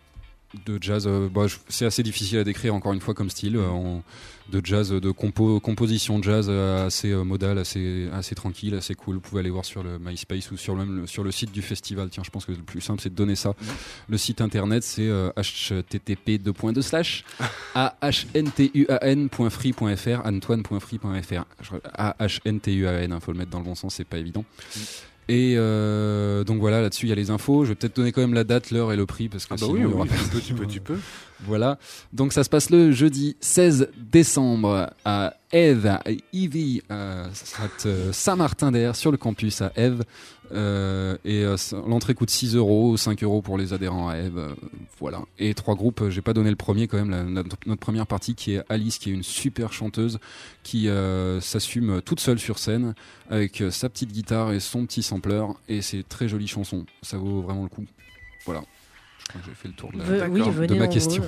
de jazz, euh, bah, je- c'est assez difficile à décrire encore une fois comme style. euh, on- de jazz, de compo, composition de jazz euh, assez euh, modale, assez, assez tranquille, assez cool. Vous pouvez aller voir sur le MySpace ou sur le, même le- sur le site du festival. Tiens, je pense que le plus simple c'est de donner ça. Le site internet c'est euh, h t t p deux points deux slash a h n t u a n point free point f r antoine point free point f r a h n t u a n, il faut le mettre dans le bon sens, c'est pas évident. Et euh, donc voilà, là-dessus il y a les infos. Je vais peut-être donner quand même la date, l'heure et le prix parce que Ah bah sinon oui, il y aura oui, tu peux, tu peux, tu peux. voilà. Donc ça se passe le jeudi seize décembre à Ève, à Ivy, euh, ça sera euh, Saint-Martin-d'Air sur le campus à Ève. Euh, et euh, ça- l'entrée coûte six euros, cinq euros pour les adhérents à Ève. euh, voilà. Et trois groupes, euh, j'ai pas donné le premier quand même, la- notre, notre première partie qui est Alice, qui est une super chanteuse qui euh, s'assume toute seule sur scène avec euh, sa petite guitare et son petit sampler. Et c'est très jolie chanson. Ça vaut vraiment le coup. Voilà. Je crois que j'ai fait le tour de, la, Ve- oui, D'accord. venez de ma nombreux. question.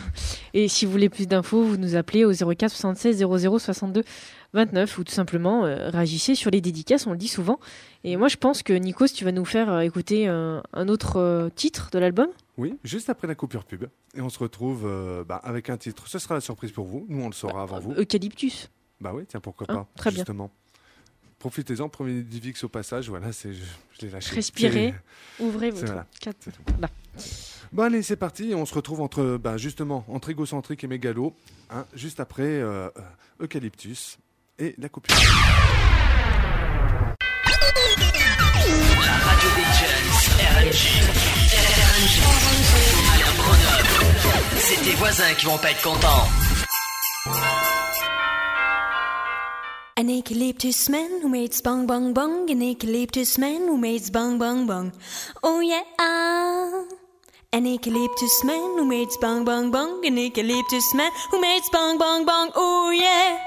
Et si vous voulez plus d'infos, vous nous appelez au zéro quatre soixante-seize zéro zéro soixante-deux vingt-neuf ou tout simplement euh, réagissez sur les dédicaces, on le dit souvent. Et moi je pense que Nikos, tu vas nous faire euh, écouter un, un autre euh, titre de l'album. Oui, juste après la coupure pub. Et on se retrouve euh, bah, avec un titre. Ce sera la surprise pour vous. Nous, on le saura avant vous. Eucalyptus. Bah oui, tiens, pourquoi Hein, pas. très bien. Justement. profitez-en, prenez du Vicks au passage. Voilà, c'est, je, je l'ai lâché. Respirez, C'est- ouvrez c'est votre voilà. quatre. C'est tout. Là. Bon allez, c'est parti. On se retrouve entre, bah, justement, entre égocentrique et mégalo, hein, juste après euh, euh, Eucalyptus et la coupure. La radio des jeunes, R N G. R N G. Alain Grenoble. C'est tes voisins qui vont pas être contents. An eucalyptus man who makes bong bong bong. An eucalyptus man who makes bong bong bong. Oh yeah. An eucalyptus man who makes bong bong bong. An eucalyptus man who makes bong bong bong. Oh yeah.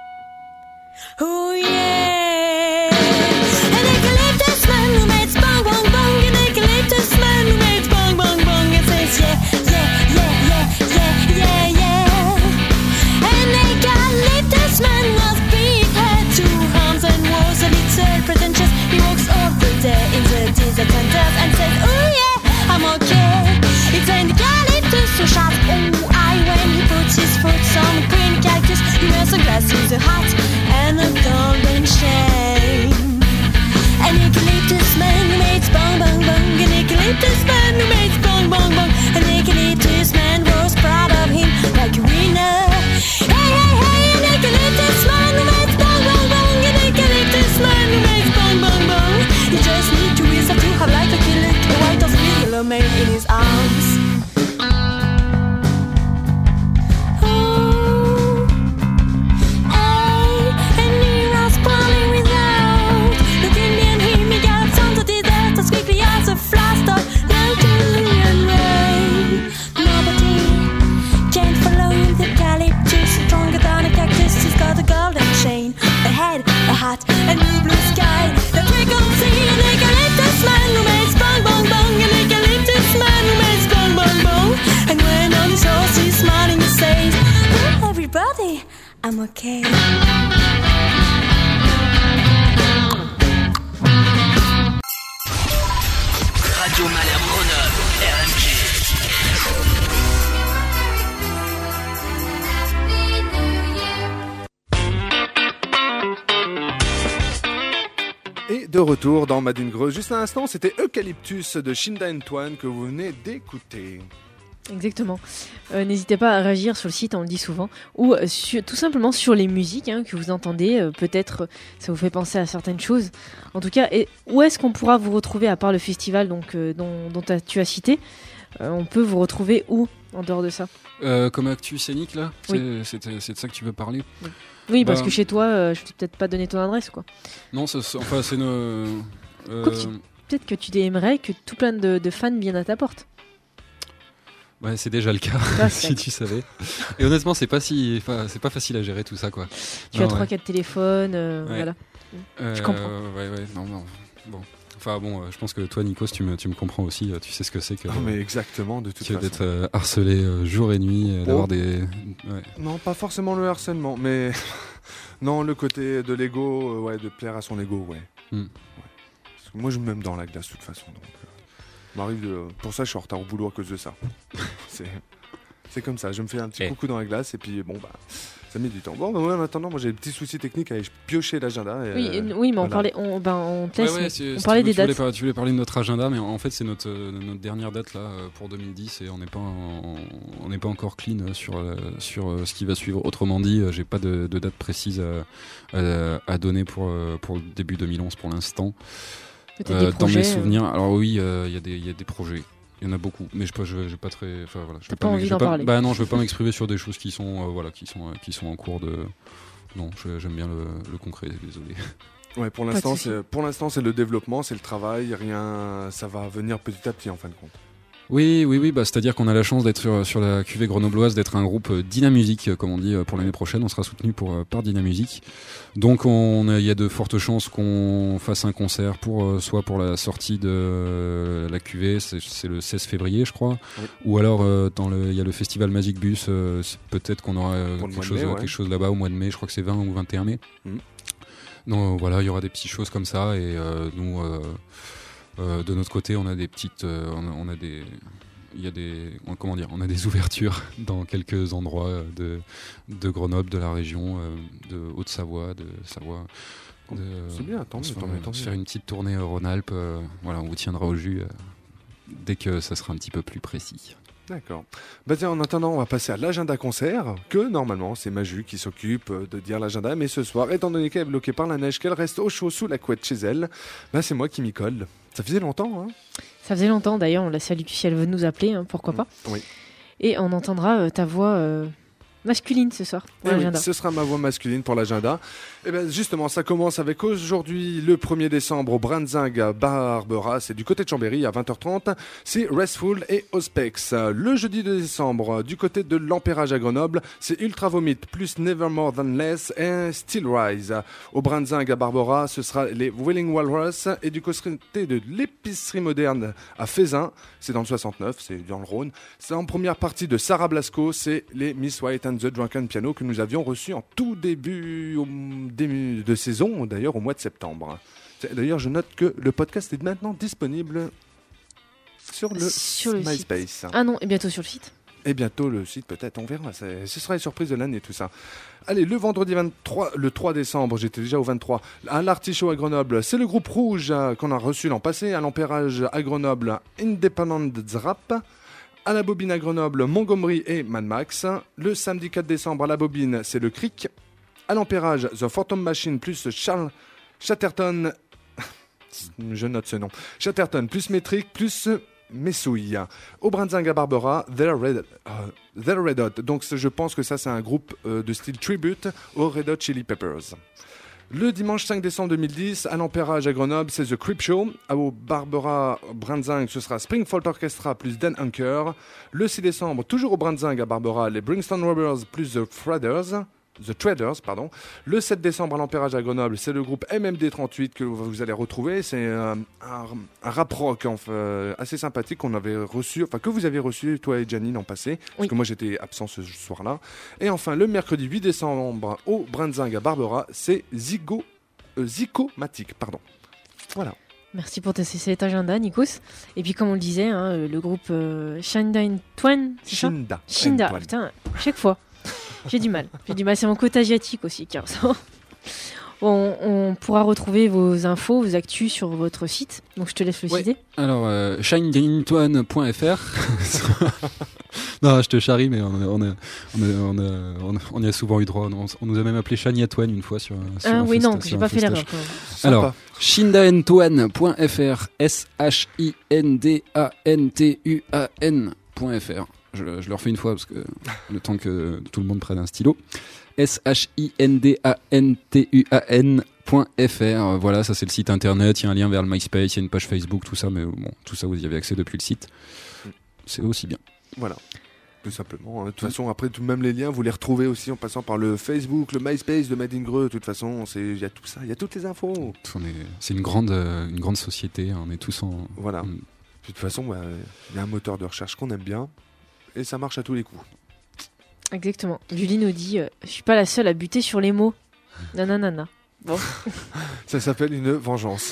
Oh yeah. An eucalyptus man who makes bong bong bong. An eucalyptus man who makes bong bong bong. And says yeah, yeah, yeah, yeah, yeah, yeah, yeah. An eucalyptus man was big, had two arms and was a little pretentious. He walks all the day in the desert centers and says, oh yeah, I'm okay. It's an eucalyptus so sharp, oh I. When he puts his foot on green cactus, he wears sunglasses, a hat and a golden chain. An eucalyptus man who makes bong bong bong. An eucalyptus man who makes bong bong bong. An eucalyptus man was proud of him like a winner. Hey hey hey, an eucalyptus man who makes bong bong bong. An eucalyptus man who makes bong bong bong. You just need to whistle to have like a killer, a white of yellow man in his arms. And blue blue sky that we can see. An eucalyptus man who makes bong bong bong. An eucalyptus man who makes bong bong bong. And when on his horse he's smiling, he says, oh, everybody, I'm okay. Radio Malherbe Grenoble, R N G. Et de retour dans Madine Greux. Juste un instant, c'était Eucalyptus de Shinda Antoine que vous venez d'écouter. Exactement. Euh, n'hésitez pas à réagir sur le site, on le dit souvent, ou euh, sur- tout simplement sur les musiques hein, que vous entendez. Euh, peut-être euh, ça vous fait penser à certaines choses. En tout cas, et où est-ce qu'on pourra vous retrouver à part le festival donc, euh, dont, dont t'as- tu as cité Euh, On peut vous retrouver où en dehors de ça? Euh, comme actu scénique là, Oui. c'est, c'est, c'est de ça que tu veux parler? Oui, parce Bah, que chez toi, euh, je t'ai peut-être pas donné ton adresse, quoi. Non, c'est, c'est- enfin c'est nos. euh, Quoi que tu- Peut-être que tu aimerais que tout plein de, de fans viennent à ta porte. Ouais, c'est déjà le cas, Ah, si c'est- tu savais. Et honnêtement, c'est pas si, enfin, c'est pas facile à gérer tout ça, quoi. Tu Non, as trois ouais. quatre téléphones, euh, Ouais. voilà. Euh, Je comprends. Ouais, ouais, non, non. Bon. Enfin bon, euh, je pense que toi, Nikos, tu me, tu me comprends aussi. euh, Tu sais ce que c'est que, Non, mais exactement, de toute que façon. d'être euh, harcelé euh, jour et nuit, euh, d'avoir Oh. des. Ouais. Non, pas forcément le harcèlement, mais non, le côté de l'ego, euh, ouais, de plaire à son ego, ouais. Hmm. Ouais. Parce que moi, je me mets dans la glace de toute façon. Donc, euh, m'arrive de... Pour ça, je suis en retard au boulot à cause de ça. c'est... c'est comme ça, je me fais un petit Eh. coucou dans la glace et puis bon, bah, ça met du temps. Bon, bah, ouais, en attendant, moi j'ai des petits soucis techniques à aller piocher l'agenda. Et, Oui, euh, euh, oui, mais on voilà. parlait, on, ben, on te laisse, Ouais, ouais, mais c'est- on si parlait tu veux, des tu voulais dates. par- tu voulais parler de notre agenda, mais en fait, c'est notre, euh, notre dernière date là euh, pour deux mille dix et on n'est pas, en- on n'est pas encore clean euh, sur, euh, sur euh, ce qui va suivre. Autrement dit, euh, j'ai pas de, de date précise à, à- à donner pour, euh, pour le début deux mille onze pour l'instant. Peut-être Euh, des dans projets, mes euh, souvenirs, alors oui, euh, il y a des, il y a des projets. Il y en a beaucoup, mais je peux, je, j'ai pas très, enfin voilà, je T'as vais pas m'ex- envie je vais d'en pas- parler. Bah non, je veux pas m'exprimer sur des choses qui sont, euh, voilà, qui sont, euh, qui sont en cours de. Non, je- j'aime bien le, le concret. Désolé. Ouais, pour Pas de l'instant, souci. c'est, pour l'instant, c'est le développement, c'est le travail, rien, ça va venir petit à petit en fin de compte. Oui, oui, oui, bah, c'est-à-dire qu'on a la chance d'être sur, sur la cuvée grenobloise, d'être un groupe euh, Dynamusique, euh, comme on dit, euh, pour l'année prochaine. On sera soutenu pour, euh, par Dynamusique. Donc, on a- il y a de fortes chances qu'on fasse un concert pour, euh, soit pour la sortie de euh, la cuvée, c'est, c'est le seize février, je crois. Oui. Ou alors, euh, dans le, il y a le festival Magic Bus, euh, c'est peut-être qu'on aura euh, Pour le quelque, mois de chose, mai, ouais. quelque chose là-bas au mois de mai. Je crois que c'est vingt ou vingt et un mai. Mhm. Donc, voilà, il y aura des petites choses comme ça. Et euh, nous, euh, euh, de notre côté, on a des petites, euh, on a, on a des, il y a des, comment dire, on a des ouvertures dans quelques endroits de, de Grenoble, de la région, euh, de Haute-Savoie, de Savoie. De, C'est bien, tant mieux, se tant faire- mieux, tant se mieux. faire une petite tournée euh, Rhône-Alpes. euh, voilà, on vous tiendra au jus euh, dès que ça sera un petit peu plus précis. D'accord. Bah tiens, en attendant, on va passer à l'agenda concert, que normalement c'est Maju qui s'occupe euh, de dire l'agenda, mais ce soir, étant donné qu'elle est bloquée par la neige, qu'elle reste au chaud sous la couette chez elle, bah c'est moi qui m'y colle. Ça faisait longtemps, hein. Ça faisait longtemps, d'ailleurs, on la salue si elle veut nous appeler, hein, pourquoi pas. Oui. Et on entendra euh, ta voix euh, masculine ce soir pour Eh oui, l'agenda. ce sera ma voix masculine pour l'agenda. Et bien justement, ça commence avec aujourd'hui, le premier décembre, au Branzing à Barbera, c'est du côté de Chambéry à vingt heures trente, c'est Restful et Ospex. Le jeudi de décembre, du côté de l'Empérage à Grenoble, c'est Ultra Vomit plus Nevermore Than Less et Still Rise. Au Branzing à Barbera, ce sera les Wailing Walrus, et du côté de l'épicerie moderne à Fézin, c'est dans le soixante-neuf, c'est dans le Rhône. C'est en première partie de Sarah Blasco, c'est les Miss White and the Drunken Piano que nous avions reçus en tout début au début de saison, d'ailleurs au mois de septembre. C'est- D'ailleurs, je note que le podcast est maintenant disponible sur le, Sur le MySpace. Ah non, et bientôt sur le site. Et bientôt le site, peut-être, on verra. C'est- Ce sera les surprises de l'année, tout ça. Allez, le vendredi vingt-trois, le trois décembre, j'étais déjà au vingt-trois, à l'Artichaut à Grenoble, c'est le groupe Rouge euh, qu'on a reçu l'an passé, à l'Empérage à Grenoble, Independent Zrap, à la Bobine à Grenoble, Montgomery et Mad Max. Le samedi quatre décembre, à la Bobine, c'est le Cric. À l'Empérage, The Phantom Machine plus Charles Chatterton. Je note ce nom. Chatterton plus Métrique plus Messouille. Au Branzing à Barbera, They're Red, euh, They're Red Hot. Donc c'est- je pense que ça c'est un groupe euh, de style tribute aux Red Hot Chili Peppers. Le dimanche cinq décembre deux mille dix, à l'Empérage à Grenoble, c'est The Creep Show. Au Barbera Branzing, ce sera Springfield Orchestra plus Dan Hunker. Le six décembre, toujours au Branzing à Barbera, les Brixton Robbers plus The Traders. The Traders, pardon. Le sept décembre à l'Empérage à Grenoble, c'est le groupe M M D trente-huit que vous allez retrouver. C'est euh, un, un rap rock enfin, euh, assez sympathique qu'on avait reçu, enfin que vous avez reçu toi et Janine en passé, parce Oui. que moi j'étais absent ce soir-là. Et enfin le mercredi huit décembre au Branzing à Barbera, c'est Zigo, euh, Zicomatic, pardon. Voilà. Merci pour tes- cet agenda, Nikos. Et puis, comme on le disait, hein, le groupe euh, Shinda and Twain, c'est ça Shinda. Shinda, Antoine. putain, chaque fois. J'ai du mal. J'ai du mal, c'est mon côté asiatique aussi qui ressort. Bon, on pourra retrouver vos infos, vos actus sur votre site. Donc je te laisse le Ouais. citer. Alors, euh, shinedintoine point f r. Non, je te charrie, mais on, a- on, a- on, a- on, a- on a- on y a souvent eu droit. On, on nous a même appelé Shania Twain une fois sur, sur Ah un oui, festa- non, sur j'ai un pas fait festage. l'erreur. quand même. Sympa. Alors, shindaentoine point f r. S H I N D A N T U A N point f r. Je, je le refais une fois parce que le temps que tout le monde prenne un stylo. S H I N D A N T U A N point F R. Voilà, ça c'est le site internet. Il y a un lien vers le MySpace, il y a une page Facebook, tout ça. Mais bon, tout ça, vous y avez accès depuis le site. C'est aussi bien. Voilà. Tout simplement. hein. De toute façon, après, tout, même les liens, vous les retrouvez aussi en passant par le Facebook, le MySpace de Made in Greux. De toute façon, c'est- il y a tout ça, il y a toutes les infos. On est- C'est une grande, euh, une grande société. On est tous en. Voilà. en- De toute façon, bah, il y a un moteur de recherche qu'on aime bien et ça marche à tous les coups. Exactement. Julie nous dit euh, je suis pas la seule à buter sur les mots. Nanana. Bon, Ça s'appelle une vengeance.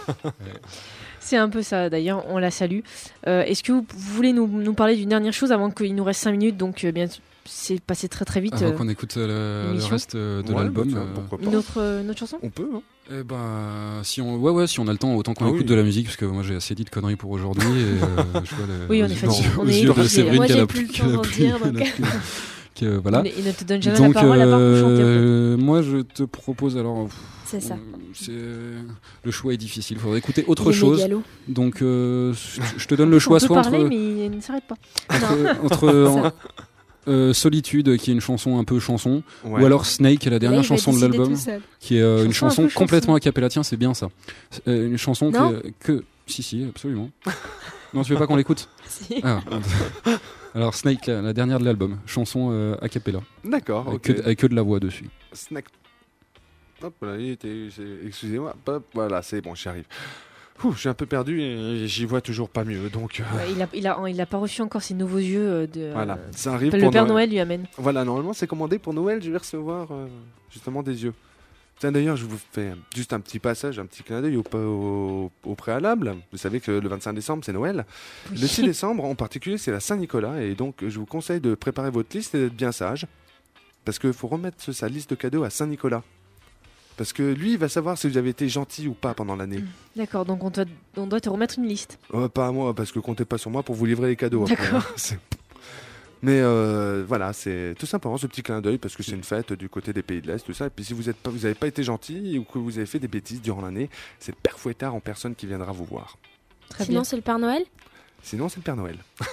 c'est un peu ça d'ailleurs, on la salue. Euh, Est-ce que vous, vous voulez nous, nous parler d'une dernière chose avant qu'il nous reste cinq minutes? Donc, euh, bien, c'est passé très très vite. Avant euh, qu'on écoute euh, le, le l'émission. reste euh, de Ouais, l'album. bah, euh, pourquoi pas. une, autre, euh, une autre chanson? On peut, hein. Eh ben, si on, ouais, ouais, si on a le temps, autant qu'on Ah écoute oui. de la musique, parce que moi j'ai assez dit de conneries pour aujourd'hui. Et, euh, je vois le- Oui, on aux est yeux- fatigué, aux on yeux est de épuisé. Séverine Moi, qu'elle j'ai a plus le qu'elle a temps d'en plus- dire, qu'elle a donc. plus- que voilà. Il, il ne te donne jamais Donc, la parole à part pour chanter. en fait. euh, moi je te propose alors. pff, C'est ça. euh, c'est le choix est difficile. Il faudrait écouter autre Il est chose. mégalo. Donc, euh, je te donne le On choix peut soit parler, entre, mais il ne s'arrête pas. entre, entre, Ça. euh, Solitude, qui est une chanson un peu chanson, Ouais. ou alors Snake, qui est la Là, dernière il va chanson de décider l'album, tout seul. qui est euh, une Chanson un chanson peu chanson. complètement a cappella. Tiens, c'est bien ça. Euh, une chanson Non. que, que si si absolument. Non, tu veux pas qu'on l'écoute? Si. Ah. Alors Snake, la, la dernière de l'album, chanson euh, a cappella, D'accord, avec, ok. que, avec que de la voix dessus. Snack. Hop, là, il était- c'est- excusez-moi. Hop, voilà, c'est bon, j'y arrive. Ouh, je suis un peu perdu et j'y vois toujours pas mieux. Donc, euh, Ouais, il, a, il, a, il a pas reçu encore ses nouveaux yeux euh, de. voilà, euh, ça arrive le pour Père Noël lui amène. Voilà, normalement, c'est commandé pour Noël. Je vais recevoir euh, justement des yeux. Tiens, d'ailleurs, je vous fais juste un petit passage, un petit clin d'œil au, au, au préalable. Vous savez que le vingt-cinq décembre, c'est Noël. Le six décembre, en particulier, c'est la Saint-Nicolas. Et donc, je vous conseille de préparer votre liste et d'être bien sage. Parce qu'il faut remettre sa liste de cadeaux à Saint-Nicolas. parce que lui, il va savoir si vous avez été gentil ou pas pendant l'année. D'accord, donc on doit, on doit te remettre une liste. Euh, pas à moi, parce que comptez pas sur moi pour vous livrer les cadeaux. après, D'accord. hein. C'est- Mais euh, voilà, c'est tout simplement ce petit clin d'œil parce que c'est une fête du côté des pays de l'Est, tout ça. Et puis si vous êtes pas, vous n'avez pas été gentil ou que vous avez fait des bêtises durant l'année, c'est le Père Fouettard en personne qui viendra vous voir. Très Sinon, bien. c'est le Père Noël. Sinon, c'est le Père Noël.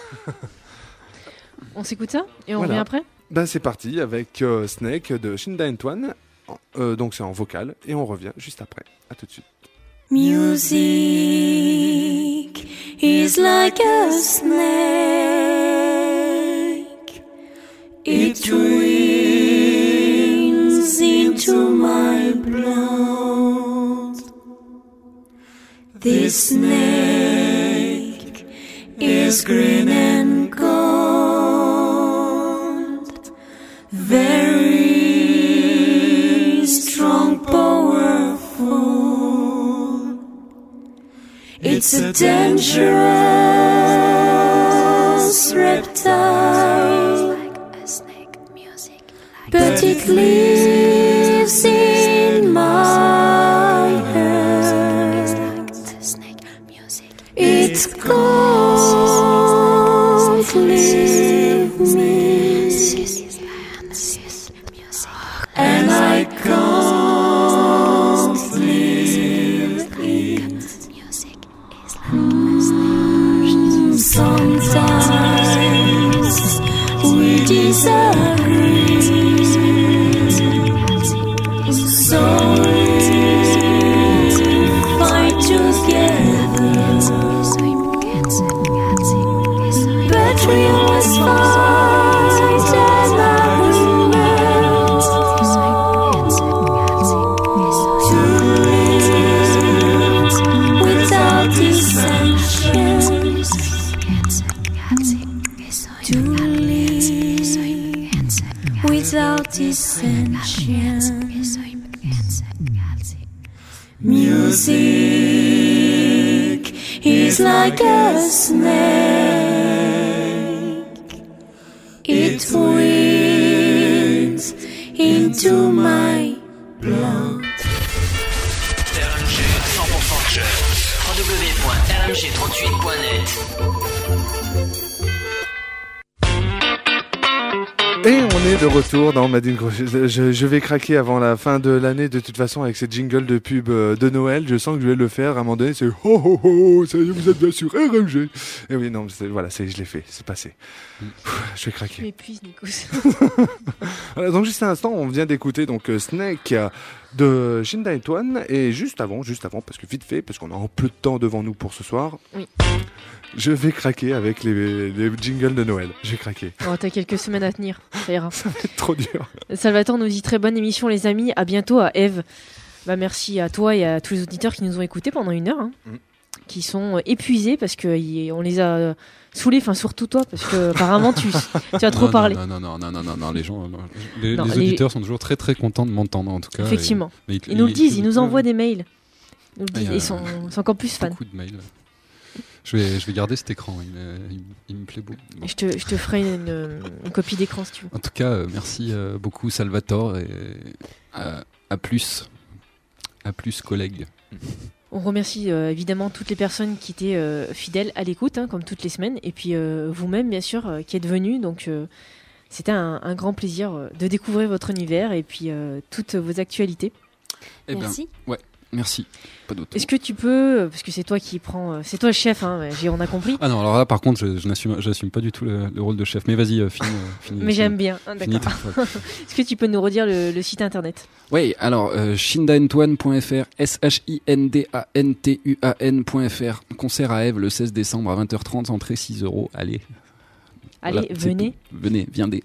On s'écoute ça et on Voilà. revient après. Ben c'est parti avec euh, Snake de Shinda Antoine. Euh, donc c'est en vocal et on revient juste après. À tout de suite. Music is like a snake. It wins into my blood. This snake is green and gold. Very strong, powerful. It's a dangerous reptile, but it lives in my heart. It can't leave me, and I can't leave it. Sometimes we disagree, so we fight together, but we always fight and agree to live without dissension. To live without dissension. Music is like a snake. It wins into my blood. R M G cent pour cent Church. w w w point r m g trente-huit point net. Et on est de retour dans Madine Gros. Je, je- je vais craquer avant la fin de l'année de toute façon avec cette jingle de pub euh, de Noël. Je sens que je vais le faire à un moment donné. C'est ho ho ho, ça y est, vous êtes bien sûr R M G. Et oui, non, c'est- voilà, c'est, je l'ai fait, c'est passé. Pff, je vais Tu craquer. m'épuises, Nikos. Voilà, donc juste un instant, on vient d'écouter donc euh, Snake euh, de Shinda Antoine et juste avant, juste avant, parce que vite fait, parce qu'on a un peu de temps devant nous pour ce soir. Oui. Je vais craquer avec les, les jingles de Noël. Je vais craquer. Oh, t'as quelques semaines à tenir, ça ira. C'est trop dur. Salvatore nous dit très bonne émission les amis, à bientôt à Eve. Bah merci à toi et à tous les auditeurs qui nous ont écoutés pendant une heure, hein, Mm. qui sont euh, épuisés parce que y- on les a euh, saoulés, enfin surtout toi parce que apparemment tu, tu as trop non, parlé. Non, non, non, non, non, non, non, les gens, non, les, Non, les les- auditeurs sont toujours très très contents de m'entendre en tout cas. Effectivement. Et- mais Ils nous le disent, ils nous envoient des des mails. Ils nous le Ah, disent, y a- et ils sont, ils sont encore plus fans. beaucoup de mails. Je vais, je vais garder cet écran, il, me- il me- il me plaît beaucoup. Bon. Et je te, je te ferai une, une copie d'écran si tu veux. En tout cas, euh, merci euh, beaucoup Salvatore et à, à plus, à plus collègues. On remercie euh, évidemment toutes les personnes qui étaient euh, fidèles à l'écoute, hein, comme toutes les semaines, et puis euh, vous-même bien sûr euh, qui êtes venus. Donc euh, c'était un, un grand plaisir euh, de découvrir votre univers et puis euh, toutes vos actualités. Eh ben, Merci. ouais, merci. Pas d'autre. Est-ce que tu peux, euh, parce que c'est toi qui prends, euh, c'est toi le chef, hein, j'ai- on a compris. Ah non, alors là par contre, je, je n'assume, j'assume pas du tout le, le rôle de chef. Mais vas-y, euh, finis. euh, finis Mais finis- j'aime bien, hein, finis d'accord. ta phrase. Est-ce que tu peux nous redire le, le site internet? Oui, alors euh, shindaantoine point f r, S H I N D A N T U A N point f r. Concert à Ève le seize décembre à vingt heures trente, entrée six euros. Allez. Allez, Voilà, c'est venez. tout. Venez, viendez.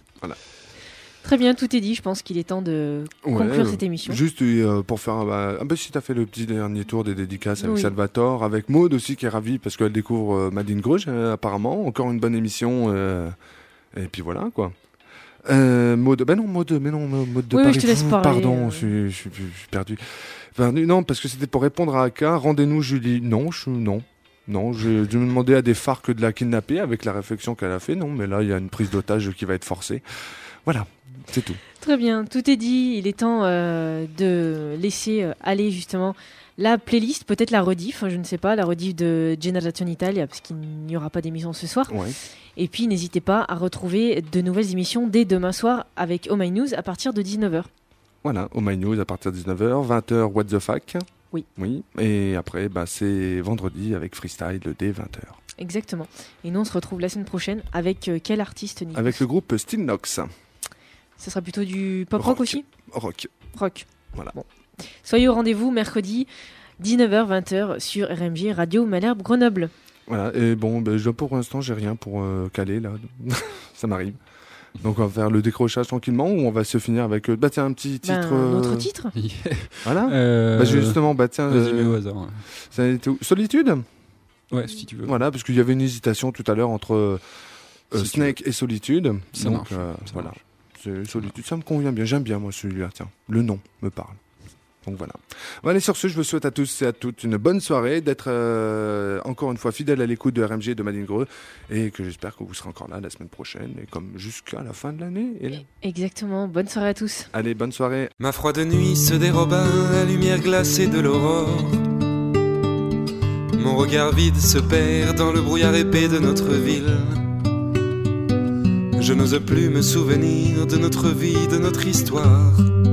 Très bien, tout est dit. Je pense qu'il est temps de conclure Ouais, cette émission. Juste euh, pour faire. Bah, ah bah si t'as fait le petit dernier tour des dédicaces avec Oui. Salvatore, avec Maud aussi qui est ravie parce qu'elle découvre euh, Madine Gruge euh, apparemment. Encore une bonne émission. euh, et puis voilà quoi. Euh, Maud, ben non, Maud, mais non, Maud de Oui, oui, Paris. je te laisse Ouh, parler, Pardon, euh. je, suis, je, suis, je suis perdu. Enfin, non, parce que c'était pour répondre à Aka. Rendez-nous Julie. Non, je, non. Non, je, je me demandais à des phares que de la kidnapper avec la réflexion qu'elle a fait. Non, mais là, il y a une prise d'otage qui va être forcée. Voilà. C'est tout. Très bien, tout est dit. Il est temps euh, de laisser euh, aller justement la playlist, peut-être la rediff, hein, je ne sais pas, la rediff de Generation Italia, parce qu'il n'y aura pas d'émission ce soir. Ouais. Et puis n'hésitez pas à retrouver de nouvelles émissions dès demain soir avec Oh My News à partir de dix-neuf heures. Voilà, Oh My News à partir de dix-neuf heures, vingt heures What the Fuck. Oui. Oui. Et après, bah, c'est vendredi avec Freestyle dès vingt heures. Exactement. Et nous on se retrouve la semaine prochaine avec euh, quel artiste, Nico ? Avec le groupe Still Nox. Ce sera plutôt du pop rock, Rock. aussi ? Rock. Rock. Voilà. Bon. Soyez au rendez-vous mercredi dix-neuf heures vingt heures sur R M J Radio Malherbe Grenoble. Voilà, et bon, ben, je, pour l'instant, j'ai rien pour euh, caler, là. Ça m'arrive. Donc, on va faire le décrochage tranquillement, ou on va se finir avec, euh, bah tiens, un petit titre... Ben, un autre euh, titre Yeah. Voilà. Euh, Bah, justement, bah tiens... Vas-y, euh, mets au hasard. Ouais, ça a été où Solitude. Ouais, si tu veux. Voilà, parce qu'il y avait une hésitation tout à l'heure entre euh, Si tu Snake et Solitude. Ça Donc, marche, euh, ça voilà. marche. C'est Solitude, ça me convient bien. J'aime bien, moi, celui-là. Tiens, le nom me parle. Donc voilà. Bon, allez, sur ce, je vous souhaite à tous et à toutes une bonne soirée, d'être euh, encore une fois fidèles à l'écoute de R M G et de Madeleine Greux, et que j'espère que vous serez encore là la semaine prochaine, et comme jusqu'à la fin de l'année. Et là. Exactement, bonne soirée à tous. Allez, bonne soirée. Ma froide nuit se déroba à la lumière glacée de l'aurore. Mon regard vide se perd dans le brouillard épais de notre ville. Je n'ose plus me souvenir de notre vie, de notre histoire.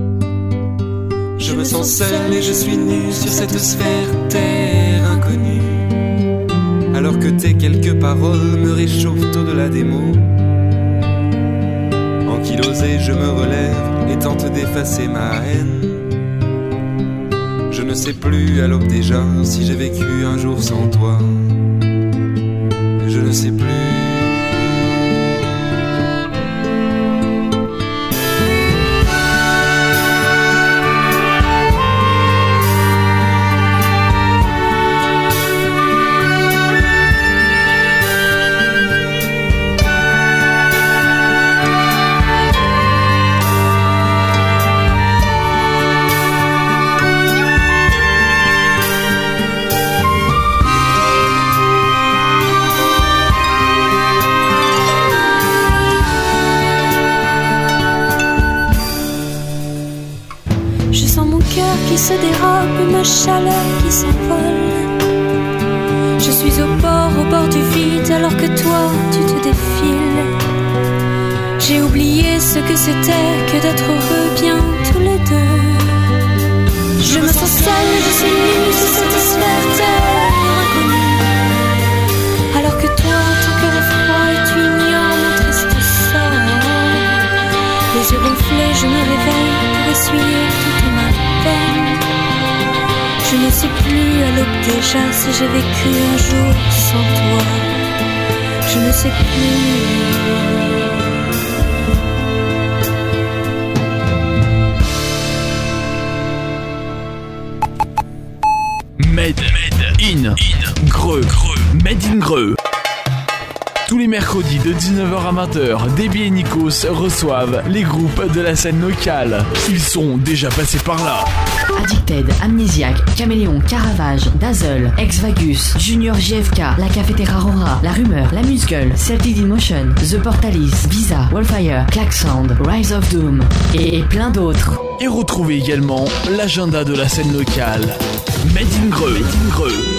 Je me sens seul et je suis nu sur cette sphère terre inconnue. Alors que tes quelques paroles me réchauffent au-delà des mots. Ankylosé, je me relève et tente d'effacer ma haine. Je ne sais plus à l'aube déjà si j'ai vécu un jour sans toi. Je ne sais plus. Qui se dérobe, ma chaleur qui s'envole. Je suis au bord, au bord du vide, alors que toi, tu te défiles. J'ai oublié ce que c'était que d'être heureux bien tous les deux. Je me sens seule, je suis nue sur cette sphère terre inconnue. Alors que toi, ton cœur est froid et tu ignores mon triste sort. Les yeux gonflés, je me réveille pour essuyer toute ma peine. Je ne sais plus à l'aube déjà si j'ai vécu un jour sans toi. Je ne sais plus. Made, made in, in, Greux, Greux, Made in Greux. Tous les mercredis de dix-neuf heures à vingt heures, Déby et Nikos reçoivent les groupes de la scène locale. Ils sont déjà passés par là. Addicted, Amnésiaque, Caméléon, Caravage, Dazzle, Ex-Vagus, Junior J F K, La Cafétéria Rora, La Rumeur, La Musgueule, Celtic Motion, The Portalis, Visa, Wildfire, Klaxon, Rise of Doom et, et plein d'autres. Et retrouvez également l'agenda de la scène locale. Made in Greux, Made in Greux.